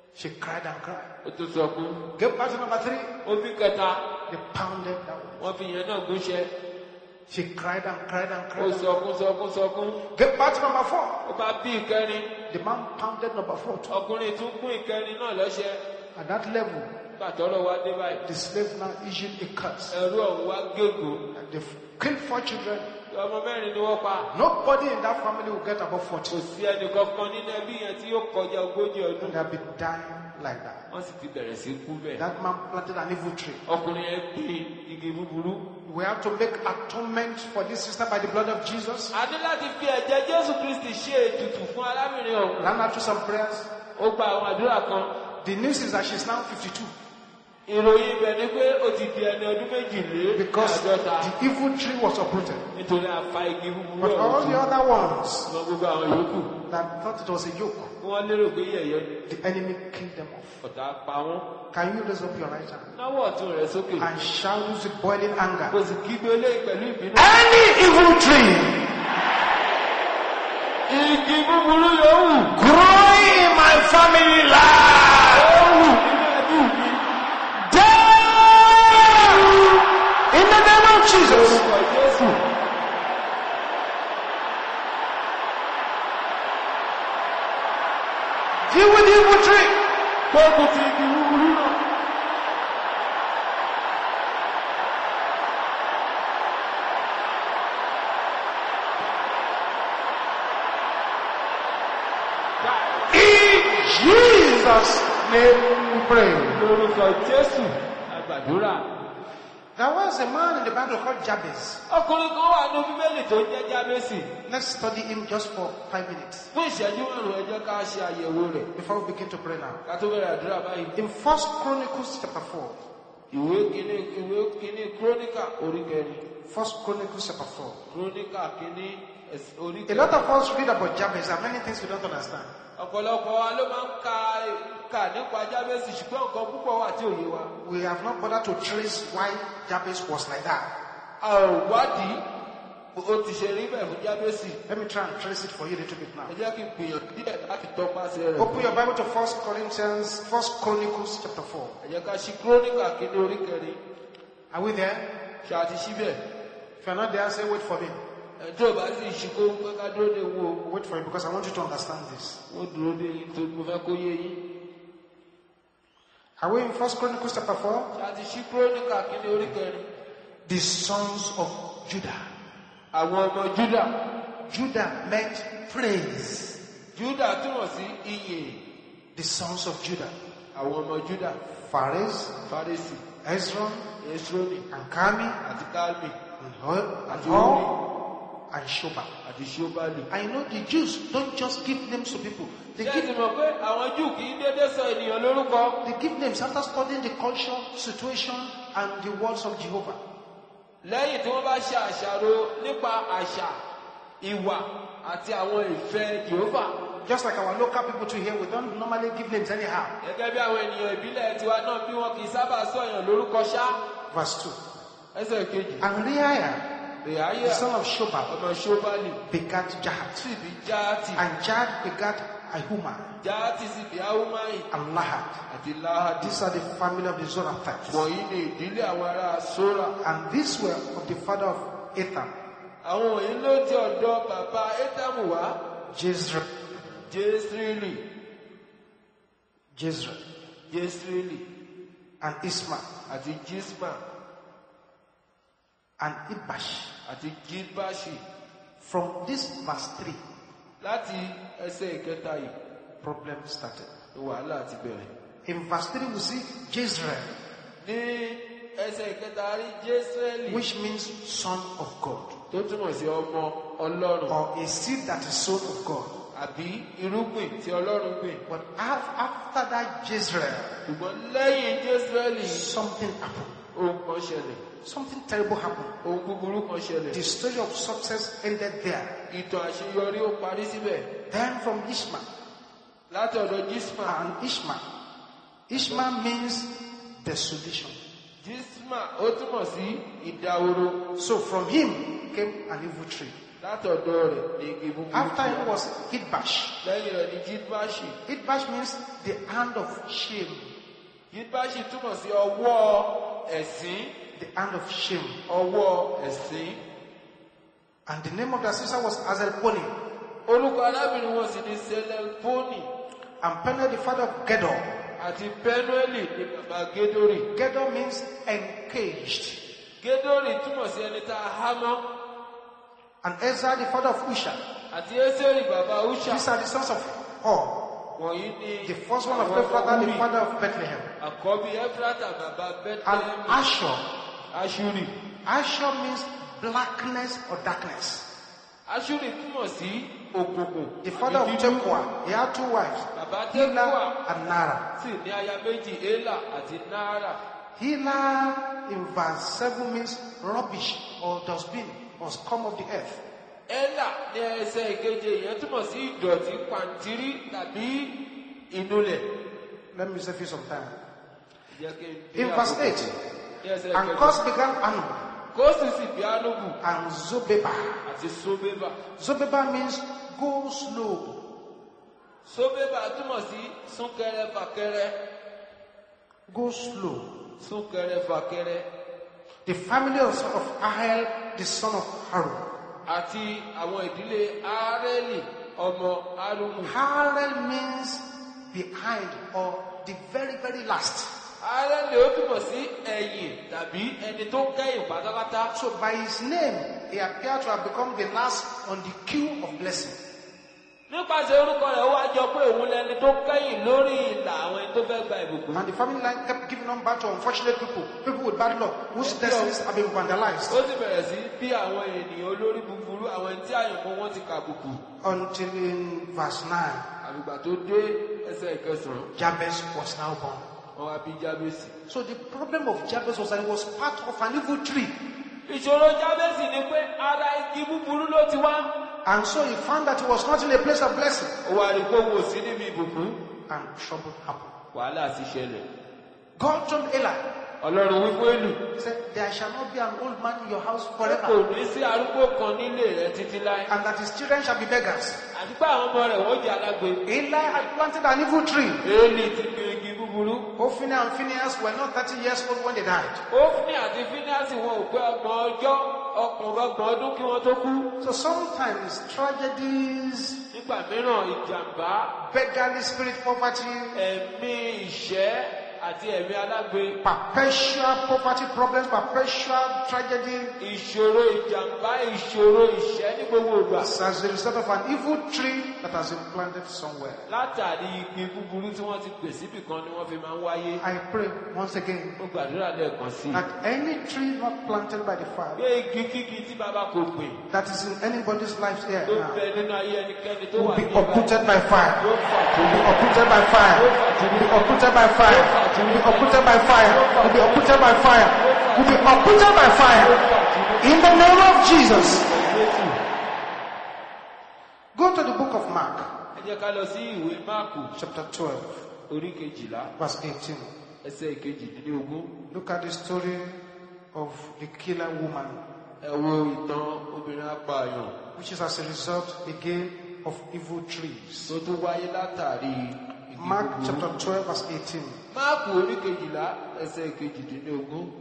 She cried and cried. ó tún sọkún. Gave birth to number 3. ó bí kẹta They pounded that one. wọ́n fi yẹn náà gúnṣẹ́. She cried and cried and ó cried. sọkún. Gave birth to number 4. ó bá bí ìkẹrin. The man pounded number 4 too. ọkùnrin tún gún ìkẹrin náà lọ́ṣẹ́. At that level, gbàtọ́rọ̀ wá dé báyìí. the slave now issued a curse. ẹrú ọ̀hún wá gégùn. And they killed 4 children. ọmọ mẹ́rin ni wọ́n pa. Nobody in that family will get above kò 40. sí ẹnì kankan nínú ẹbí yẹn tí yóò kọjá 40 ọdún. And they'll be dying like that. wọ́n sì ti bẹ̀rẹ̀ sí kú bẹ́ẹ̀. That man planted an evil tree. ọkùnrin yẹn gbìn igi búburú. We have to make atonement for this sister by the blood of Jesus. a ní láti fi ẹ̀jẹ̀ Jésù Kristi ṣe ètùtù fún arábìnrin ọ̀hún. Ran her through some prayers. ó gba àwọn àdúrà kan. The news is that she's now 52. ìròyìn ibẹ̀ ni pé ó ti di ẹni ọdún méjìlé Because àádọ́ta. the evil tree was uprooted. nítorí àfa igi búburú But all ọ̀hún. the other ones wọn gbogbo àwọn yòókù. that thought it was a joke, wọ́n lérò pé yẹ̀yẹ́ ni. the enemy killed them off. ọ̀tá pa wọ́n. Can you raise up your right hand náwó ọ̀tún rẹ̀ sókè. and shout with boiling anger? kò sì kígbe eléyìí pẹ̀lú ìbínú. Any evil tree igi búburú yòówù. growing in my family life, yòówù nínú ẹbí mi. die in the name of Jesus. orúkọ Jésù. Deal with the evil tree. gbógun ti igi búburú náà. In Jesus' name we pray. lórúkọ Jésù àgbàdúrà. There was a man in the Bible called Jabez. ọkùnrin kan wà ní bíbélì tó jẹ́ Jábésì. Let's study him just for 5 minutes fún ìṣẹ́jú márùn-ún ẹ jẹ́ ká ṣe àyẹ̀wò rẹ̀. before we begin to pray now. ká tó bẹ̀rẹ̀ àdúrà báyìí. In 1 Chronicles chapter 4, ìwé kìíní kúrónìkà orí kẹrin. 1 Chronicles chapter 4. kúrónìkà kìíní orí A kẹrin. lot of us read about Jabez and many things we don't understand. ọ̀pọ̀lọpọ̀ wa ló máa ń kà nípa Jábésì ṣùgbọ́n nǹkan púpọ̀ wà tí ò yé wa. We have not bothered to trace why Jabez was like that. a ò wádìí ó ti ṣe rí bẹ́ẹ̀ fún Jábésì. Let me try and trace it for you a little bit now. ẹ jẹ́ kí n gbìyànjú díẹ̀ láti tọpasẹ̀ rẹ̀. Open your Bible to 1 Chronicles chapter 4. ẹ jẹ́ ká ṣí kúrónìkà kìíní orí kẹrin. Are we there? ṣe àti síbẹ̀. If you're not there, say wait for me. tí ò bá sì ṣíkó pé ká dúró de wo. Wait for me because I want you to understand this. wọ́n dúró de yín tó mo fẹ́ kó yé yín. Are we in 1 Chronicles chapter 4? ṣe àti ṣí kúrónìkà kìíní orí kẹrin. The sons of Judah. àwọn ọmọ Júdà. Judah meant praise. Júdà túmọ̀ sí ìyìn. The sons of Judah. àwọn ọmọ Júdà. Phares, Fárísì, Hezron, Esroni and Carmi, àti Kálmì and àti Hor, Órí and Shobal. àti Ṣóbálì. I know the Jews don't just give names to people. They ṣé ẹ ti give, mọ̀ pé àwọn Júù kì í dédé sọ ènìyàn lórúkọ. they give names after studying the culture, situation, and the words of Jehovah. lẹ́yìn tí wọ́n bá ṣe àṣàrò nípa àṣà ìwà àti àwọn ìfẹ́ Jèhófà. Just like our local people to here, we don't normally give names anyhow. gẹ́gẹ́ bí àwọn ènìyàn ìbílẹ̀ tiwa náà bí wọn kì í sábà sọ èèyàn lórúkọ ṣá. Verse 2. ẹsẹ̀ kejì. And Reiah, the Rèháyà son of Shobal, ọmọ Ṣóbálì begat Jahat. sì bí Jáàtì. And Jahat begat Ahumah Jáàtì sì bí Áhúmáì and Lahad. àti Láhádì. These are the family of the Zorathites. wọ̀nyí ni ìdílé àwọn ará Sórà. And these were of the father of Ethan, àwọn wọ̀nyí ló ti ọ̀dọ̀ bàbá Étámù wá. Jezreel, Jésírẹ́lì and Isma, àti Jísmà and Ibash. àti Jíbáṣì. From this verse 3, láti ẹsẹ̀ ìkẹta yìí problem started. ni wàhálà ti bẹ̀rẹ̀. In verse 3, we see Jezreel, ní ẹsẹ̀ ìkẹta rí Jésírẹ́lì which means son of God, tó túmọ̀ sí ọmọ Ọlọ́run or a seed that is sown of God. àbí irúgbìn tí Ọlọ́run gbìn. But after that Jezreel, ṣùgbọ́n lẹ́yìn Jésírẹ́lì something happened. ohun kan ṣẹlẹ̀. Something terrible happened. ohun búburú kan ṣẹlẹ̀. The story of success ended there. ìtàn àṣeyọrí ó parí síbẹ̀. Then from Ishma, láti ọ̀dọ̀ Jísmà. and Ishma means desolation. Jísmà ó túmọ̀ sí ìdahoro. So from him came an evil tree. látọ̀dọ̀ rẹ̀ ní igi búburú. After him was Idbash. Lẹ́yìn rẹ̀ ní Jidbashi. Idbash means the hand of shame. Jidbashi túmọ̀ sí ọwọ́ ẹ̀sín. The hand of shame. Ọwọ́ ẹ̀sín. And the name of the sister was Azelponi. Orúkọ arábìnrin wọn sì ní Selelponi. And Penuel, the father of Gedor. Àti Penueli ní bàbá Gédórì. Gedor means encaged. Gédórì túmọ̀ sí ẹni tá a há mọ́. And Ezra, the father of Usha. Àti Ésérì bàbá Usha. These are the sons of Hor. Wọ̀nyí ni The first one of Ephrathah, the father of Bethlehem. àkọ́bí Ẹ́frátà bàbá And Bẹ́tẹ́lẹ́mù. Ashur. Aṣúrì. Ashur means blackness or darkness. Aṣúrì túmọ̀ sí òkùnkùn. The father of àbí dúdú. Tekoa. He had two wives, Bàbá Hila Tẹ́kùà and Nara. sì ní aya méjì, Élà àti Náárà. Hila in verse 7 means rubbish or dustbin or scum of the earth. Élà ní ẹsẹ̀ ìkeje ìyẹn túmọ̀ sí ìdọ̀tí pàǹtírí tàbí ìnulẹ̀. Let me save you some time. Jẹ́ kí n bí In verse àkókò. 8, Ní ẹsẹ̀ and ìkẹjọ. Cos began Anu Kósì sì bí Ánubù and Zobeba. àti Sóbébà. Zobeba means go slow. Sóbébà túmọ̀ sí súnkẹrẹ fàkẹrẹ. Go slow. Súnkẹrẹ fàkẹrẹ. The family of Ahel, the son of Harun. Àti àwọn ìdílé Árẹ́lì ọmọ Árómù. Harel means behind or the very, very last. Árẹ́lì ó túmọ̀ sí ẹ̀yìn tàbí ẹni tó kẹ́yìn pátápátá. So by his name, he appeared to have become the last on the queue of blessing. Nípasẹ̀ orúkọ rẹ̀ ó wá jọ pé òun lẹni tó kẹ́yìn lórí ìlà àwọn ẹni tó fẹ́ gba ìbùkún. And the family line kept giving on back to unfortunate people, people with bad luck, whose destinies have been vandalized. Ó sì bẹ̀rẹ̀ sí bí àwọn ènìyàn olórí búburú àwọn ẹni tí àyànmọ́ wọn ti kàbùkù. Until in verse 9, Àgbà tó dé ẹsẹ̀ ìkẹsàn-án, Jabez was now born. wọ́n wá bí Jábésì. So the problem of Jabez was that he was part of an evil tree. Ìṣòro Jábésì ni pé ara igi búburú ló ti wá. And so he found that he was not in a place of blessing. Ó wá rí pé òun ò sí níbi ìbùkún. And trouble happened. Wàhálà sì ṣẹlẹ̀. God told Eli, Ọlọ́run wí fún Élù. he said, there shall not be an old man in your house Kò forever. ní sí arúgbó kan nílé rẹ̀ títí láé. And that his children shall be beggars. Àti pé àwọn ọmọ rẹ̀ wọ́n jẹ́ alágbe. Eli had planted an evil tree. Élì ti gbin igi búburú. Hophni and Phinehas were not 30 years old when they died. Ófínì àti Fíníásì wọn ò pé ọgbọ̀n ọdún kí wọ́n tó kú. So sometimes tragedies, Nígbà mìíràn ìjàmbá, beggarly spirit poverty, ẹ̀mí ìṣẹ́ àti ẹ̀mí alágbe, perpetual poverty problems, perpetual tragedy, ìṣòro ìjàmbá, ìṣòro ìṣẹ́ ní gbogbo ìgbà. is as a result of an evil tree that has been planted somewhere. Látàrí igi búburú tí wọ́n ti gbè síbì kan ni wọ́n fi máa ń wáyé. I pray once again Mo gbàdúrà lẹ́ẹ̀kan sí i. that any tree not planted by the Pé Father, igi kíkí tí bàbá kò gbìn that is in anybody's life here tó now, bẹ nínú ayé ẹnikẹ́ni tó will wà be ní ìbáyìí. uprooted by fire. Yóò fà tó Will be uprooted by fire. Will be uprooted by fire. Will be uprooted by fire. Will be uprooted by fire. Will be uprooted by fire. In the name of Jesus. Go to the book of Mark, Ẹ jẹ́ ká lọ sí ìwé Máàkù chapter 12, orí kejìlá verse 18. ẹsẹ̀ ìkejìdínlógún. Look at the story of the killer woman, Ẹ wo ìtàn obìnrin apààyàn which is as a result again of evil trees. tó tún wáyé látàrí igi Mark búburú. chapter 12, verse 18. Máàkù orí kejìlá ẹsẹ̀ ìkejìdínlógún.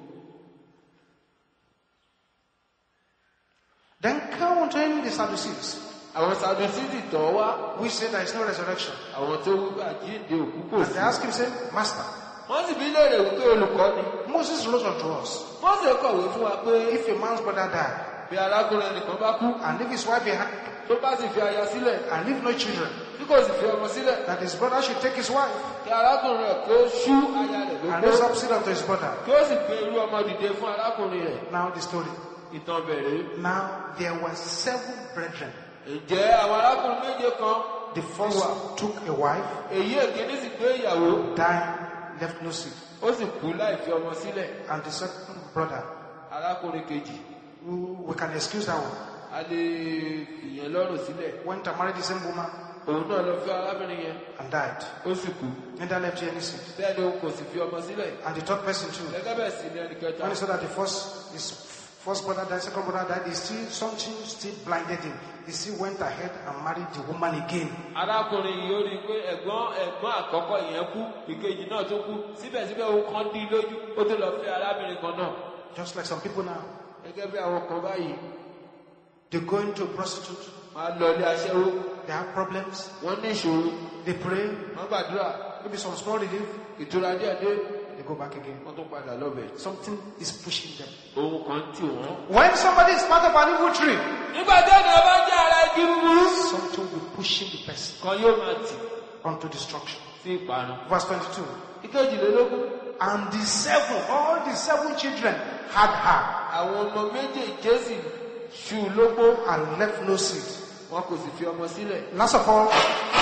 Then come unto him the Sadducees, Àwọn Sadusíìtì tọ̀ wá, which say there is no resurrection. àwọn tó wípé àjíǹde òkú kò And sí. they ask him, say, Master, Wọ́n sì bí léèrè wípé olùkọ́ ni. Moses wrote unto us, Mósè kọ̀wé fún wa pé if a man's brother died, bí arákùnrin ẹnìkan bá kú and leave his wife behind, tó bá sì fi aya sílẹ̀ and leave no children, tí kò sì fi ọmọ sílẹ̀, that his brother should take his wife kí arákùnrin rẹ̀ kí ó ṣú aya rẹ̀ and lóko, raise up seed unto his brother. kí ó sì gbé irú ọmọ dìde fún arákùnrin rẹ̀. Now the story. Ìtàn bẹ̀rẹ̀. Now there were 7 brethren. Ǹjẹ́ àwọn arákùnrin méje kan, The first took a wife, èyí èkíní sì gbé ìyàwó, died, left no seed. ó sì kú láì fi ọmọ sílẹ̀. And the second brother, Arákùnrin kejì, we can excuse that one, a lè fìyẹn lọ́rùn sílẹ̀. went and married the same woman Òun náà lọ fi arábìnrin yẹn, and died. ó sì kú. Neither left any seed. Bẹ́ẹ̀ ni òun kò sì fi ọmọ sílẹ̀. And the third person too, Gẹ́gẹ́ bẹ́ẹ̀ sì ni ẹnì kẹta. when he saw that the first is First brother died, second brother died. Something still blinded him. He still went ahead and married the woman again. Arákùnrin yìí ó rí i pé ẹ̀gbọ́n àkọ́kọ́ yẹn kú, ìkejì náà tó kú. Síbẹ̀síbẹ̀ ó kàn dín lójú, ó tó lọ fẹ́ arábìnrin kan náà. Just like some people now. Gẹ́gẹ́ bí àwọn kan báyìí, They go into prostitute. wọ́n á lọ ilé aṣẹ́wó, They have problems. wọ́n ní ìṣòro, They pray. wọ́n gbàdúrà, Maybe some small relief. ìtura díẹ̀ dé, They go back again. wọ́n tún padà lọ́bẹ̀. Something is pushing them. Ohun kan tì wọ́n. When somebody is part of an evil tree, Nígbà tí ènìyàn bá jẹ́ ara igi búburú, something will be pushing the person kan yóò máa tì onto destruction. sí ìparun. Verse 22. Ìkejìlélógún. And all the seven children had her Àwọn ọmọ méjèèjì sì ṣú lógbó, and left no seed. wọn kò sì fi ọmọ sílẹ̀. Last of all,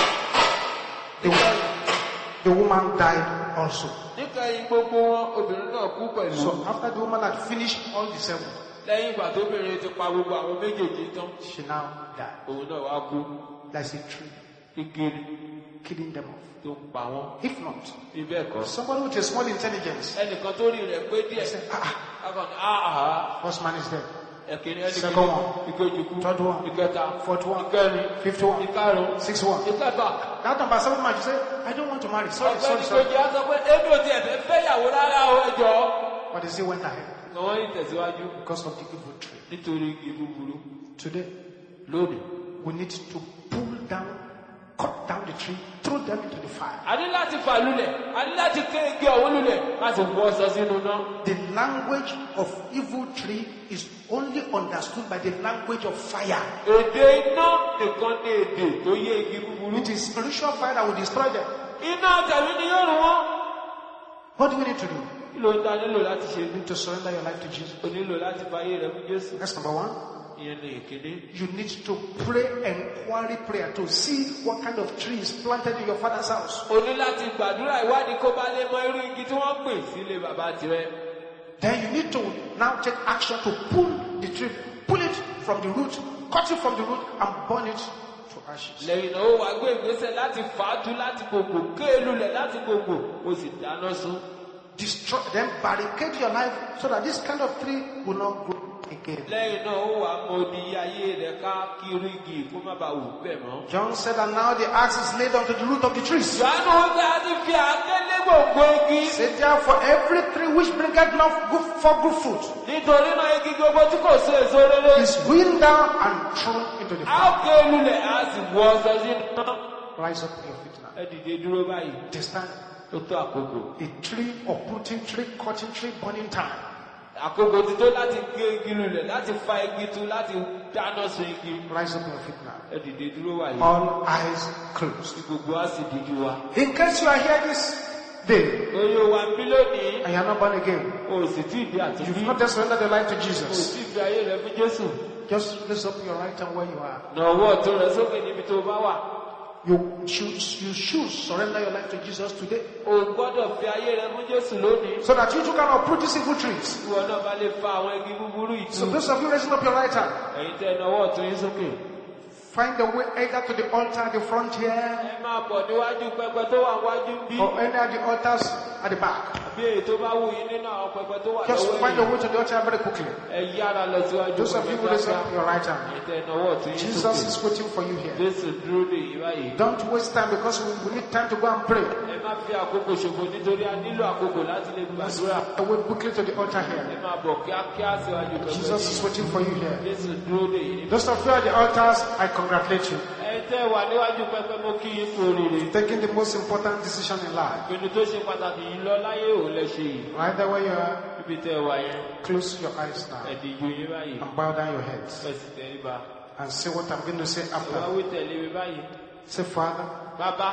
the woman died also. Níkẹyìn gbogbo wọn, obìnrin náà kú pẹ̀lú. So after the woman had finished all the seven, Lẹ́yìn ìgbà tó obìnrin ti pa gbogbo àwọn méjèèjì tán, she now died. òun náà wá kú. That's a tree Igiri killing them off. tó ń pa wọ́n. If not, Bí bẹ́ẹ̀ kọ́. somebody with a small intelligence, Ẹnìkan tó rí rẹ̀ pé díẹ̀. say, Akọni àhà. first man is dead. Ẹ̀kìnrin ẹni Second kìíní, one. ìkejì kú, Third one. ìkẹta, Fourth one. ìkẹrin, Fifth one. ìkarùn-ún, Sixth one. ìkẹfà. That number seven man, you say, I don't want to marry. Sorry. Ọ̀gbẹ́ni kejì á sọ pé èmi ò tiẹ̀ fẹ́ fẹ́yàwó rárá o ẹjọ́. But they still went ahead Àwọn yìí tẹ̀síwájú because of the evil tree. nítorí igi búburú. Today, Lónìí. we need to pull down, cut down the tree, throw them into the fire. A ní láti fà lulẹ̀, a ní láti ké igi ọ̀hún lulẹ̀ láti wọ́ sọ sínú náà. The language of evil tree is only understood by the language of fire. Èdè iná nìkan ní èdè tó yé igi búburú. It is spiritual fire that will destroy them. Iná tẹ̀mí ni yóò rún wọ́n. What do we need to do? Kí ló ń ta nílò láti ṣe? You need to surrender your life to Jesus. O nílò láti fa ayé rẹ fún Jésù. That's number one. Ìyẹn ni ìkéde. You need to pray inquiry prayer to see what kind of tree is planted in your father's house. O ní láti gbàdúrà ìwádìí kó bá lè mọ irú igi tí wọ́n pè sílé bàbá tirẹ̀. Then you need to now take action to pull the tree, pull it from the root, cut it from the root and burn it to ashes. Lẹ́yìn náà ó wá gbé ìgbésẹ̀ láti fà á tú láti gbogbo, ké lulẹ̀ láti gbogbo, o sì dáná sun. Destroy, then barricade your life so that this kind of tree will not grow again. Lẹ́yìn náà ó wá mọ di ayé rẹ̀ ká kiri igi kó má bàa wù bẹ́ẹ̀ mọ́. John said, and now the axe is laid onto the root of the trees. Jọ́nù wípé a ti fi àkélé gbogbo igi. Say therefore every tree which bringeth not good fruit Nítorí náà igi gbogbo tí kò so èso rere. is hewn down and thrown into the A fire. ó ké lulẹ̀, a sì wọ́ ọsọ sínú náà. Rise up on your feet now. Ẹ dìde dúró báyìí. This time, Ó tó àkókò. a tree uprooting tree, cutting tree, burning time. Àkókò ti tó láti gé igi lulẹ̀, láti fa igi tu, láti dáná sun igi. Rise up on your feet now. Ẹ dìde dúró báyìí. All eyes closed. Tí gbogbo á sì díjú wa. In case you are here this day Oyè wa ń bí lónìí. and you are not born again, O sì tí ì bí àti you've bí. not yet surrendered your life to O Jesus, sì fi ayé rẹ fún Jésù. just raise up your right hand where you are. Nà ọwọ́ ọ̀tún rẹ sókè níbi tó bá wà. You should surrender your life to Jesus today O gbọ́dọ̀ fi ayé rẹ fún Jésù lónìí. so that you too can uproot these evil trees. Ìwọ náà bá lè fa àwọn igi búburú So ìtú. those of you raising up your right hand, Ẹ̀yin tẹ́ ọwọ́ ọ̀tún yín sókè. find a way either to the altar at the front here Ẹ máa bọ̀ níwájú pẹpẹ tó wà wájú bí. or any of the altars at the back. Àbí èyí tó bá wù yín nínú àwọn pẹpẹ tó wà Just lọ́wọ́ find a yìí. way to the altar very quickly. Ẹ yára lọ síwájú Those of you who raise up your right hand, Ẹ̀yin tẹ́ ọwọ́ ọ̀tún yín Jesus sókè. is waiting for you here. Jésù dúró dè yín báyìí. Don't waste time because we need time to go and pray. Ẹ má fi àkókò ṣòfò nítorí a nílò àkókò láti lè gbàdúrà. A way quickly to the altar Ẹ here. máa bọ̀ kíákíá síwájú pẹpẹ Jesus is yìí. waiting for you here. Jésù dúró dè yín. Those of you at the altars, I congratulate you. Ẹ̀yin tẹ́ wà níwájú pẹpẹ mo kí yín kú oríire. Taking the most important decision in life. Ìpinnu tó ṣe pàtàkì yìí lọ láyé ò lẹ ṣe yìí. Right there where you are, Ibi tẹ́ wà yẹn, close your eyes now ẹ dìjú yín báyìí. and bow down your heads Ẹ sì tẹríba. and say what I'm going to say Ẹ wá after. wí tẹ̀lé mi báyìí. Say, Father, Bàbá,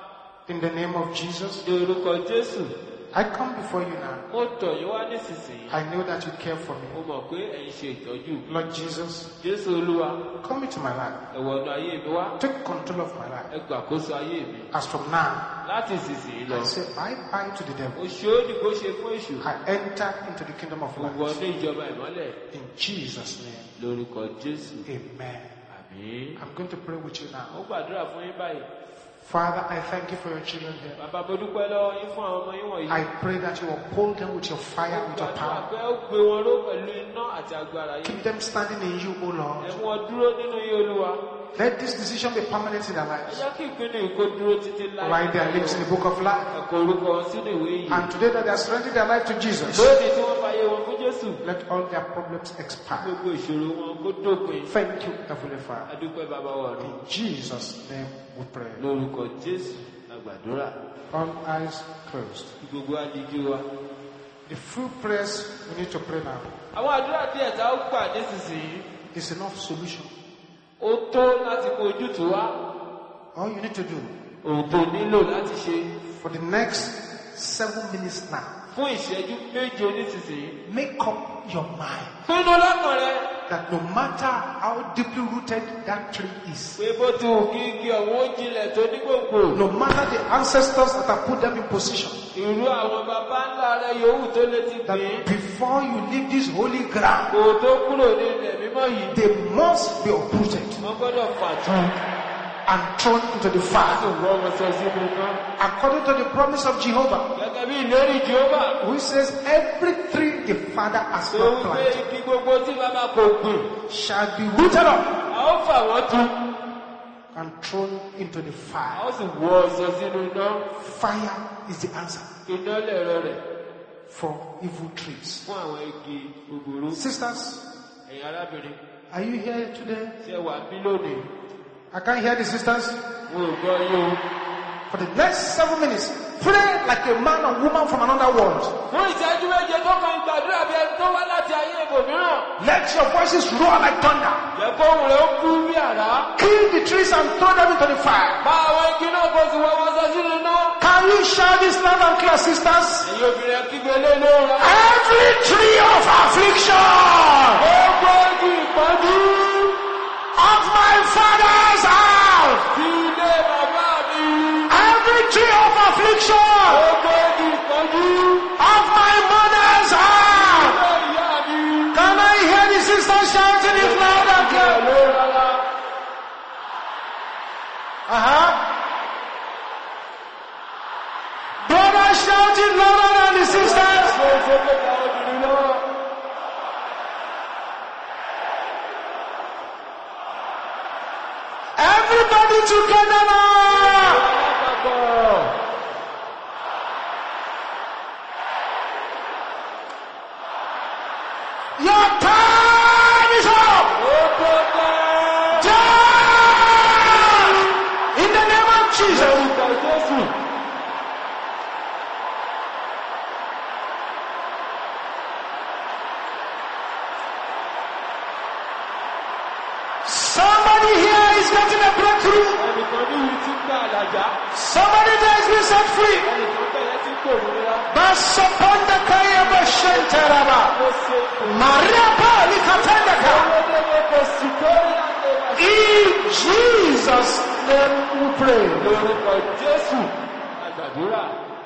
in the name of Jesus, ní orúkọ Jésù, I come before you now. mo tọ̀ yín wá nísinsìnyí. I know that you care for Mo me. mọ̀ pé ẹ̀yin ṣe ìtọ́jú. Lord Jesus, Jésù Olúwa, come into my life. ẹ wọnú ayé mi wá. Take control of my life. Ẹ gbàkóso ayé mi. As from now, Láti ìsinsìnyí lọ. I say bye-bye to the devil. O ṣe ó ní kó ṣe fún èṣù. I enter into the kingdom of Mo wọ light. ní ìjọba ìmọ́lẹ̀. In Jesus' name, Lórúkọ Jésù. amen. Àmín. I'm going to pray with you Mo now. gbàdúrà fún yín báyìí. Father, I thank you for your children here. Bàbá mo dúpẹ́ lọ́wọ́ yín fún àwọn ọmọ yín wọ̀nyí. I pray that you uphold them with your fire, with your Gbàdúrà power. pé ó gbé wọn ró pẹ̀lú iná àti agbára yín. Keep them standing in you, O Ẹ Lord. mú wọn dúró nínú yín Olúwa. Let this decision be permanent in their Ẹ lives. jẹ́ kí ìpinnu yìí kó dúró títí láì. Write their names in the book of life. Ẹ kọ orúkọ wọn sínú ìwé yìí. And today that they are surrendering their life to Jesus, Lónìí tí wọ́n fàyè wọn fún Jésù. let all their problems expire. Gbogbo ìṣòro wọn kó dópin. Thank you, Heavenly Father. A dúpẹ́ bàbá wa ọ̀run. In Jesus' name we pray. Lórúkọ Jésù la gbàdúrà. All eyes closed. Kí gbogbo adíjú wa. The few prayers we need to pray now Àwọn àdúrà díẹ̀ tá ó gbà nísinsìnyí. is enough solution. Ó tó láti kó ojútùú wá. All you need to do Ohun tó nílò láti ṣe. for the next 7 minutes now, Fún ìṣẹ́jú méje nísinsìnyí. make up your mind Pinnu lọ́kàn rẹ. that no matter how deeply rooted that tree is, Pé bó ti wù kí igi ọ̀hún ó jinlẹ̀ tó ní gbòǹgbò. no matter the ancestors that have put them in position, Irú àwọn bàbá ńlá rẹ yòówù tó lè ti that gbìn. before you leave this holy ground, Kò tó kúrò ní ilẹ̀ mímọ́ yìí. they must be uprooted Wọ́n gbọ́dọ̀ fàtú. and thrown into the Láti fire. wọ́ wọn sọ sínú iná. According to the promise of Jehovah, Gẹ́gẹ́ bí ìlérí Jèhófà. who says every tree the Father has Tó not wípé planted igi gbogbo tí bàbá kò gbìn. shall be rooted up A ó fà wọ́n tu. and thrown into the A fire. ó sì wọ́ sọ sínú iná. Fire is the answer Iná lẹ̀rọ rẹ̀ for evil trees. fún àwọn igi búburú. Sisters, Ẹ̀yin arábìnrin are you here today? tí ẹ wà bí lónìí. I can't hear the sisters. Mo ò gbọ́ yín o. For the next 7 minutes, pray like a man or woman from another world. Fún ìṣẹ́jú méje tó kan ìgbàdúrà bí ẹni tó wá láti ayé ibòmíràn. Let your voices roar like thunder. Jẹ́ kó ohùn rẹ̀ ó kú bí àrá. Kill the trees and throw them into the fire. Bá àwọn igi náà kó sì wọ́ wọn sọ sínú iná. Can you shout this loud and clear, sisters? Ẹ̀yin obìnrin ẹ kígbe lé lóra. Every tree of affliction Gbogbo igi ìpọ́njú of my father's house, ti ilé bàbá mi. every tree of affliction Gbogbo igi ìpọ́njú of my mother's house. ilé ìyá mi. Can I hear the sisters shouting it loud and clear? Lóra. Brothers shout it louder than the sisters. Ṣé o ṣe pé káwọn obìnrin lọ́wọ́? Everybody together now. Alápapọ̀. Your time is up. Ó tó tán. Down. In the name of Jesus. Lórúkọ Jésù. Somebody here is getting a breakthrough. Ẹnìkan ní ìwé tí ń gbà àlàjá. Somebody there is being set free. Ẹnìkan bẹ̀rẹ̀ sí kòmìnira. Basopanda kaya bashenteraba. Ó ṣe kò. Maria Pali katendaka. Olódébé kò sì tó láti wá. In Jesus' name we pray. Lórúkọ Jésù. Àgbàdúrà.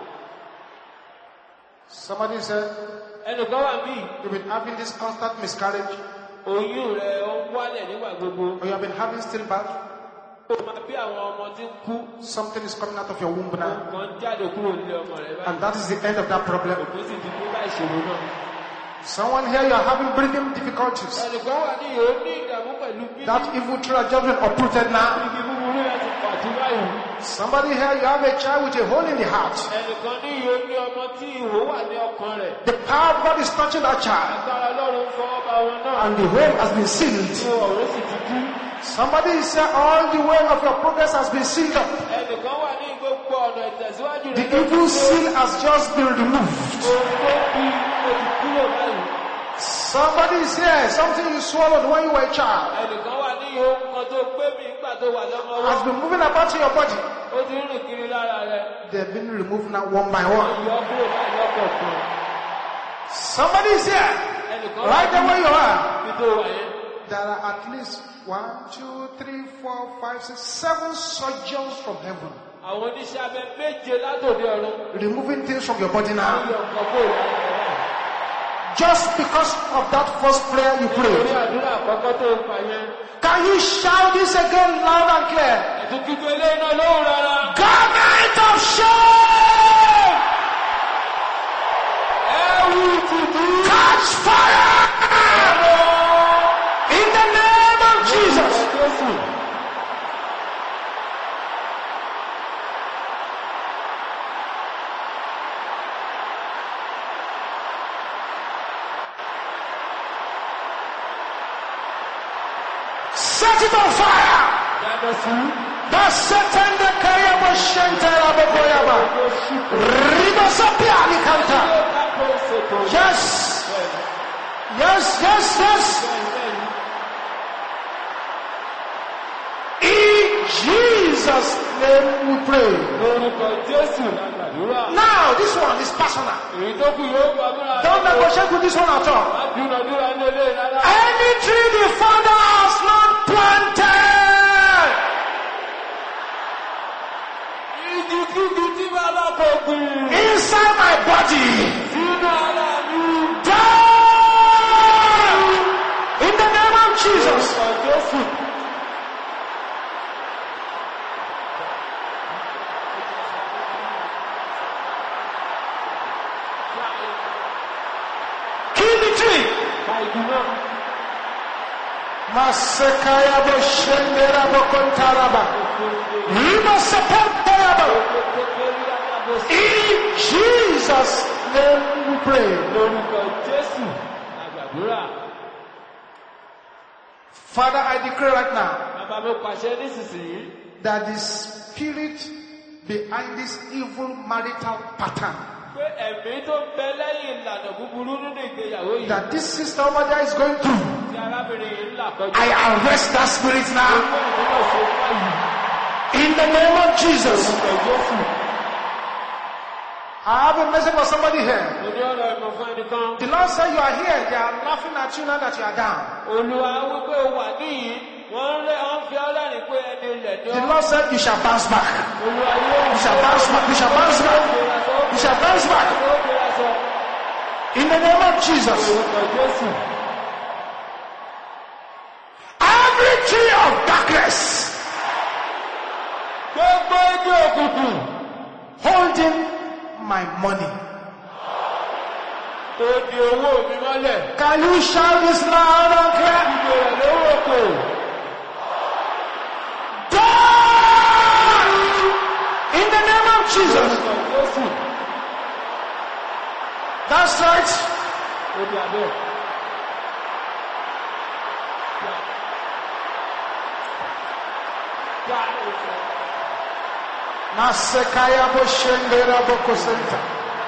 Somebody said, Ẹnìkan wà bí you've been having this constant miscarriage, oyún rẹ̀ ó ń wálẹ̀ nígbà gbogbo. or you have been having stillbirth. Ó máa bí àwọn ọmọ tí ń kú. Something is coming out of your womb now. Kan jáde kúrò nílé ọmọ rẹ̀ báyìí. And that is the end of that problem. Òkú sì ti kú bá ìṣòro náà. Someone here, you are having breathing difficulties. Ẹnìkan wà ní ìhó ní ìdààmú pẹ̀lú bí. That evil tree has just been uprooted now. Igi búburú yẹn ti pàtó báyìí. Somebody here, you have a child with a hole in the heart. Ẹnìkan ní ìhó ní ọmọ tí ìhó wà ní ọkàn rẹ̀. The power of God is touching that child. Agbára Ọlọ́run fọwọ́ bá wọn náà. And the hole has been sealed. Tí ọ̀rọ̀ sì ti kú. Somebody is saying all the way of your progress has been sealed up. Ẹnìkan wà ní gbogbo ọ̀nà ìtẹ̀síwájú The rẹ̀. evil seal has just been removed. Ohun tó bí ó ti kúrò báyìí. Somebody is here, something you swallowed when you were a child Ẹnìkan wà ní ìhó kan tó gbé mi nígbà tó wà lọ́mọ has wọn. been moving about in your body. Ó ti ń rìn kiri lára rẹ̀. They've been removed now one by one. Yọ kúrò báyìí lọ́kọ̀ọ̀kan. Somebody is here, Ẹnìkan right there where you are. Ibi tó wà yẹn. There are at least 1, 2, 3, 4, 5, 6, 7 surgeons from heaven Àwọn oníṣẹ́ abẹ méje látòdì ọ̀run. removing things from your body Àwọn now. yọ nǹkan kúrò lára rẹ̀. Just because of that first prayer you Nítorí prayed. àdúrà àkọ́kọ́ tó ń pa yẹn. Can you shout this again loud and clear? Ẹ̀tún kíkọ́ ilé iná lóhùn rárá. Garment of shame! Ẹ̀wù ìtìjú. Catch fire! In the name of Jesus. Jésù. Set it on fire! Yàtọ̀ sí. The Satan the Kayaba Shantara Bokoyaba. Ribasapia Alicanta. Yes. Yes, yes, yes. In Jesus' name we pray. Lórúkọ Jésù la gbàdúrà. Now, this one is personal. Èyí tó kù yóò gbàdúrà. Don't negotiate with this one at all. Má dúnadúrà ní ilé rárá. Any tree the Father has not planted, Ìdíkídí tí bàbá kò gbìn. inside my body, Sínú ara mi. die in the name of Jesus. Lórúkọ Jésù. Kill the tree. Ka igi náà. Masekaya Boshendera Bokontaraba. Rimasapantayaba. In Jesus' name we pray. Lórúkọ Jésù la gbàdúrà. Father, I declare right now Bàbá mi pàṣẹ nísinsìnyí. that the spirit behind this evil marital pattern, Pé ẹ̀mí tó ń bẹ lẹ́yìn ìlànà búburú nínú ìgbéyàwó yìí. that this sister over there is going through, Tí arábìnrin yìí ń là kọjá. I arrest that spirit now. Ọjọ́ ìlú náà ṣe báyìí. In the name of Jesus. Lórúkọ Jésù. I have a message for somebody here. Mo ní ọ̀rọ̀ ìmọ̀ fún ẹnìkan. The Lord said you are here. They are laughing at you now that you are down. Olúwa wípé o wà níyìí. Wọ́n fi ọ́ lẹ́rìn pé ẹni ilẹ̀ ni The ọ́. Lord said you shall bounce back. Olúwa yóò You shall bounce back. You shall bounce back. You shall bounce back. In the name of Jesus. Lórúkọ Jésù. Every tree of darkness Gbogbo igi òkùnkùn. holding my money. Tó di owó mi mọ́lẹ̀. Can you shout this loud and clear? Ìgbò rẹ̀ lówó kò. Die! In the name of Jesus. Lórúkọ Jésù. That's right. Ó di abẹ́. Masekaya Boshendera Bokosenta.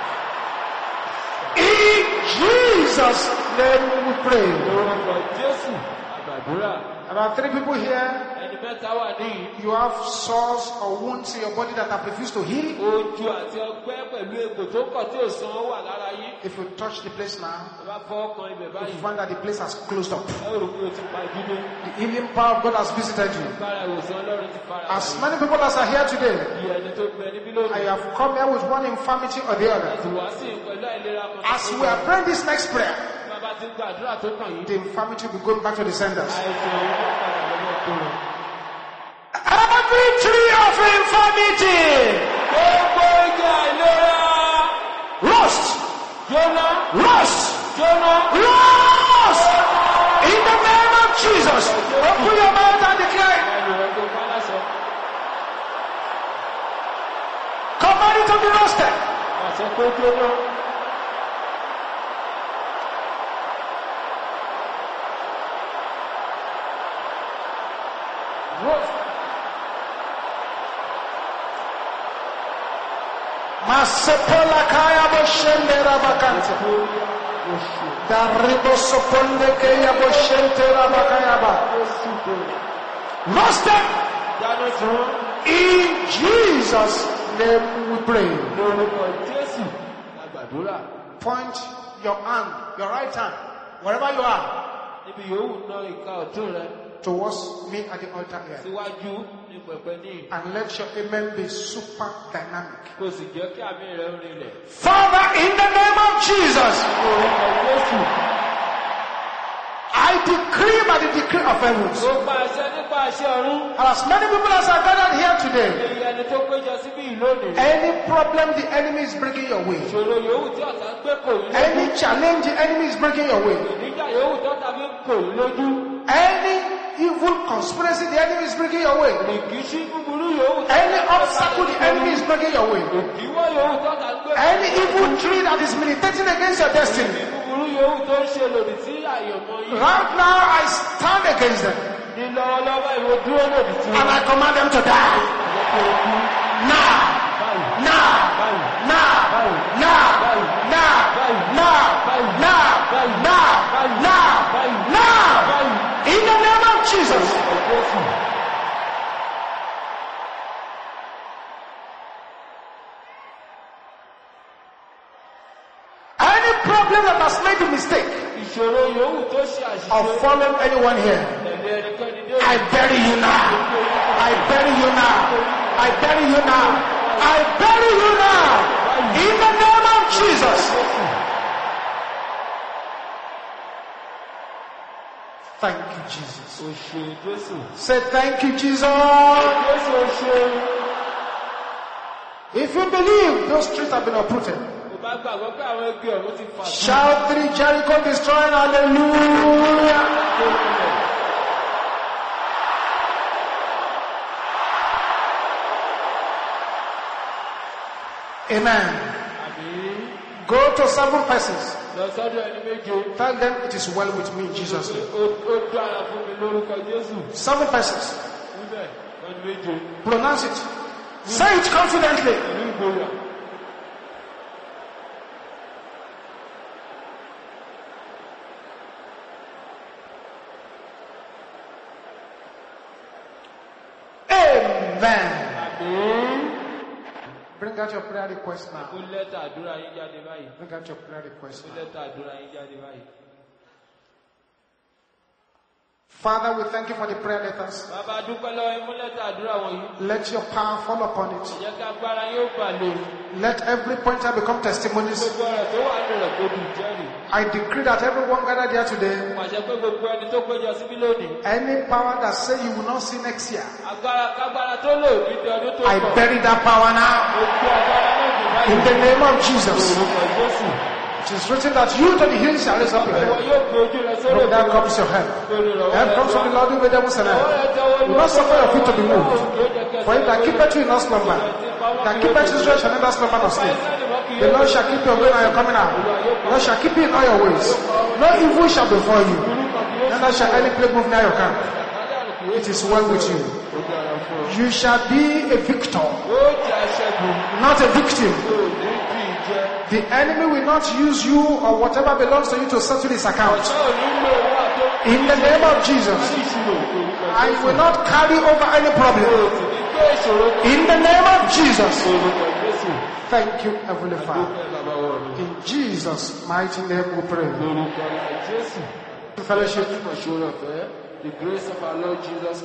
In Jesus' name we pray. Lórúkọ Jésù. Àgbàdúrà. About 3 people here, Ẹni mẹ́ta wà níyìí. you have sores or wounds in your body that have refused to heal. Ojú àti ọgbẹ́ pẹ̀lú egbò tó kọ̀ tí ò san wà lára yín. If you touch the place now, Ẹ bá fọ́ ọkàn ibẹ̀ you báyìí. find that the place has closed up. Ẹ rò pé o ti pa ìdílé. The healing power of God has visited you. Agbára ìwòsàn Ọlọ́run ti fara As many people as are here today, Bí ẹni tó gbẹ níbí I lónìí. have come here with one infirmity or the other. Ẹ̀sìn wá sí pẹ̀lú àìlera kan. As we are praying this next prayer, Bàbá ti gbàdúrà tó kàn yín. the infirmity will be going back to the senders. Àìsàn òun náà padà lọ́wọ́ tó rẹ̀. Every tree of infirmity, Gbogbo igi àìlera. lost, Jóná. lost, Jóná. lost. In the name of Jesus, open your mouth and declare. Ẹnu rẹ̀ tó bá láṣọ. Command it to be roasted. Àṣẹ tó jóná. Masepola kaya boshendera bakante. Daribo soponde kaya boshentera bakayaba. Roasted. Jáde sùn. In Jesus' name we pray. Lórúkọ Jésù. Àgbàdúrà. Point your hand, your right hand, wherever you are. Níbi yòówù ná ìka ọ̀tún rẹ̀. towards me at the altar here. síwájú ní pẹpẹ ní. And let your amen be super dynamic. kò sì jẹ́ kí àmì rẹ̀ ń rinlẹ̀. Father, in the name of Jesus, orúkọ Jésù. I decree by the decree of heavens. ó pa àṣẹ nípa àṣẹ ọ̀run. And as many people as are gathered here today, èyí ẹni tó péjọ síbí yìí lónìí. any problem the enemy is bringing your way, ìṣòro yòówù tí ọ̀tá ń gbé kò yín lójú. any challenge the enemy is bringing your way, ìdíjà yòówù tí ọ̀tá fi ń kò yín lójú. any evil conspiracy the enemy is bringing your way, ìkíṣí búburú yòówù tí any obstacle the enemy is bringing your way, ìdíwọ́ yòówù tí ọ̀tá ń gbé any evil tree that is militating against your destiny, búburú yòówù tó ń ṣe lòdì sí àyẹ̀mọ́ yìí. right now I stand against them ní lọ́wọ́lọ́wọ́ ìwọ dúró lòdì sí and I command them to die. Now, now, now, now, now, now, now, now, now, in the name of Jesus. Any problem that has made the mistake ìṣòro yòówù tó ṣe of àṣìṣe following anyone here, ẹ̀mí ẹnikẹ́ni dé I bury you now. I bury you now. I bury you now. I bury you now. In the name of Jesus. Thank you, Jesus. òṣè Jésù. Say thank you, Jesus. Jésù òṣè. If you believe those trees have been uprooted, Mo bá gbàgbọ́ pé àwọn ẹgbẹ́ ọ̀run ti fà sí. shout 3 Jericho destroyed. Hallelujah. Amen. Àbí Go to 7 persons. lọ sọ́dọ̀ ẹni méje. Tell them it is well with me in Jesus' name. Ó dára fún mi lórúkọ Jésù. 7 persons. Níbẹ̀ ẹni méje. Pronounce it. Say it confidently. Ìlú ìgboyà. Amen. Àbí Bring out your prayer request now. kó lẹ́tà àdúrà yín jáde báyìí. Bring out your prayer request Kó now. lẹ́tà àdúrà yín jáde báyìí. Father, we thank you for the prayer letters. Bàbá dúpẹ́ lọ́wọ́ yín fún lẹ́tà àdúrà wọ̀nyí. Let your power fall upon it. Ìjẹ́ ká agbára yóò bà lè. Let every pointer become testimonies. Gbogbo ọ̀rọ̀ tó wà nínú rẹ̀ kó dùn jẹ́rìí. I decree that everyone gathered here today, Pàṣẹ pé gbogbo ẹni tó péjọ síbí lónìí. any power that say you will not see next year, Agbára kágbára tó lò ní ti ọdún tó I kọ̀. bury that power now. Mo gbé agbára náà jù báyìí. In the name of Jesus. Orúkọ Jésù. It is written that you to the hills shall raise up your Ìwọ head. yóò gbé ojú rẹ sórí From there òkè. comes your help. Help comes from the Lord who made heaven and earth. Do not suffer your feet to be moved. For if that keepeth you in no slumber, that keepeth Israel shall never slumber nor sleep. The Lord shall keep your going and your coming out. The Lord shall keep you in all your ways. No evil shall befall you. Neither shall any plague move near your camp. It is well with you. You shall be a victor, Ó jẹ́ aṣẹ́gun. not a victim. Ó ní bí ìjẹ́. The enemy will not use you or whatever belongs to you to settle his account. Ọ̀tá ò ní lo owó àtó. In the name of Jesus, Ìṣirò orúkọ I Jésù. will not carry over any Ó problem. sì ní gbé ìṣòro kan. In the name of Jesus. Orúkọ Jésù. Thank you, Heavenly Father. Dúpẹ́ bàbá wọ̀rọ̀. In Jesus' mighty name we pray. Lórúkọ Jésù. Fellowship. The grace of our Lord Jesus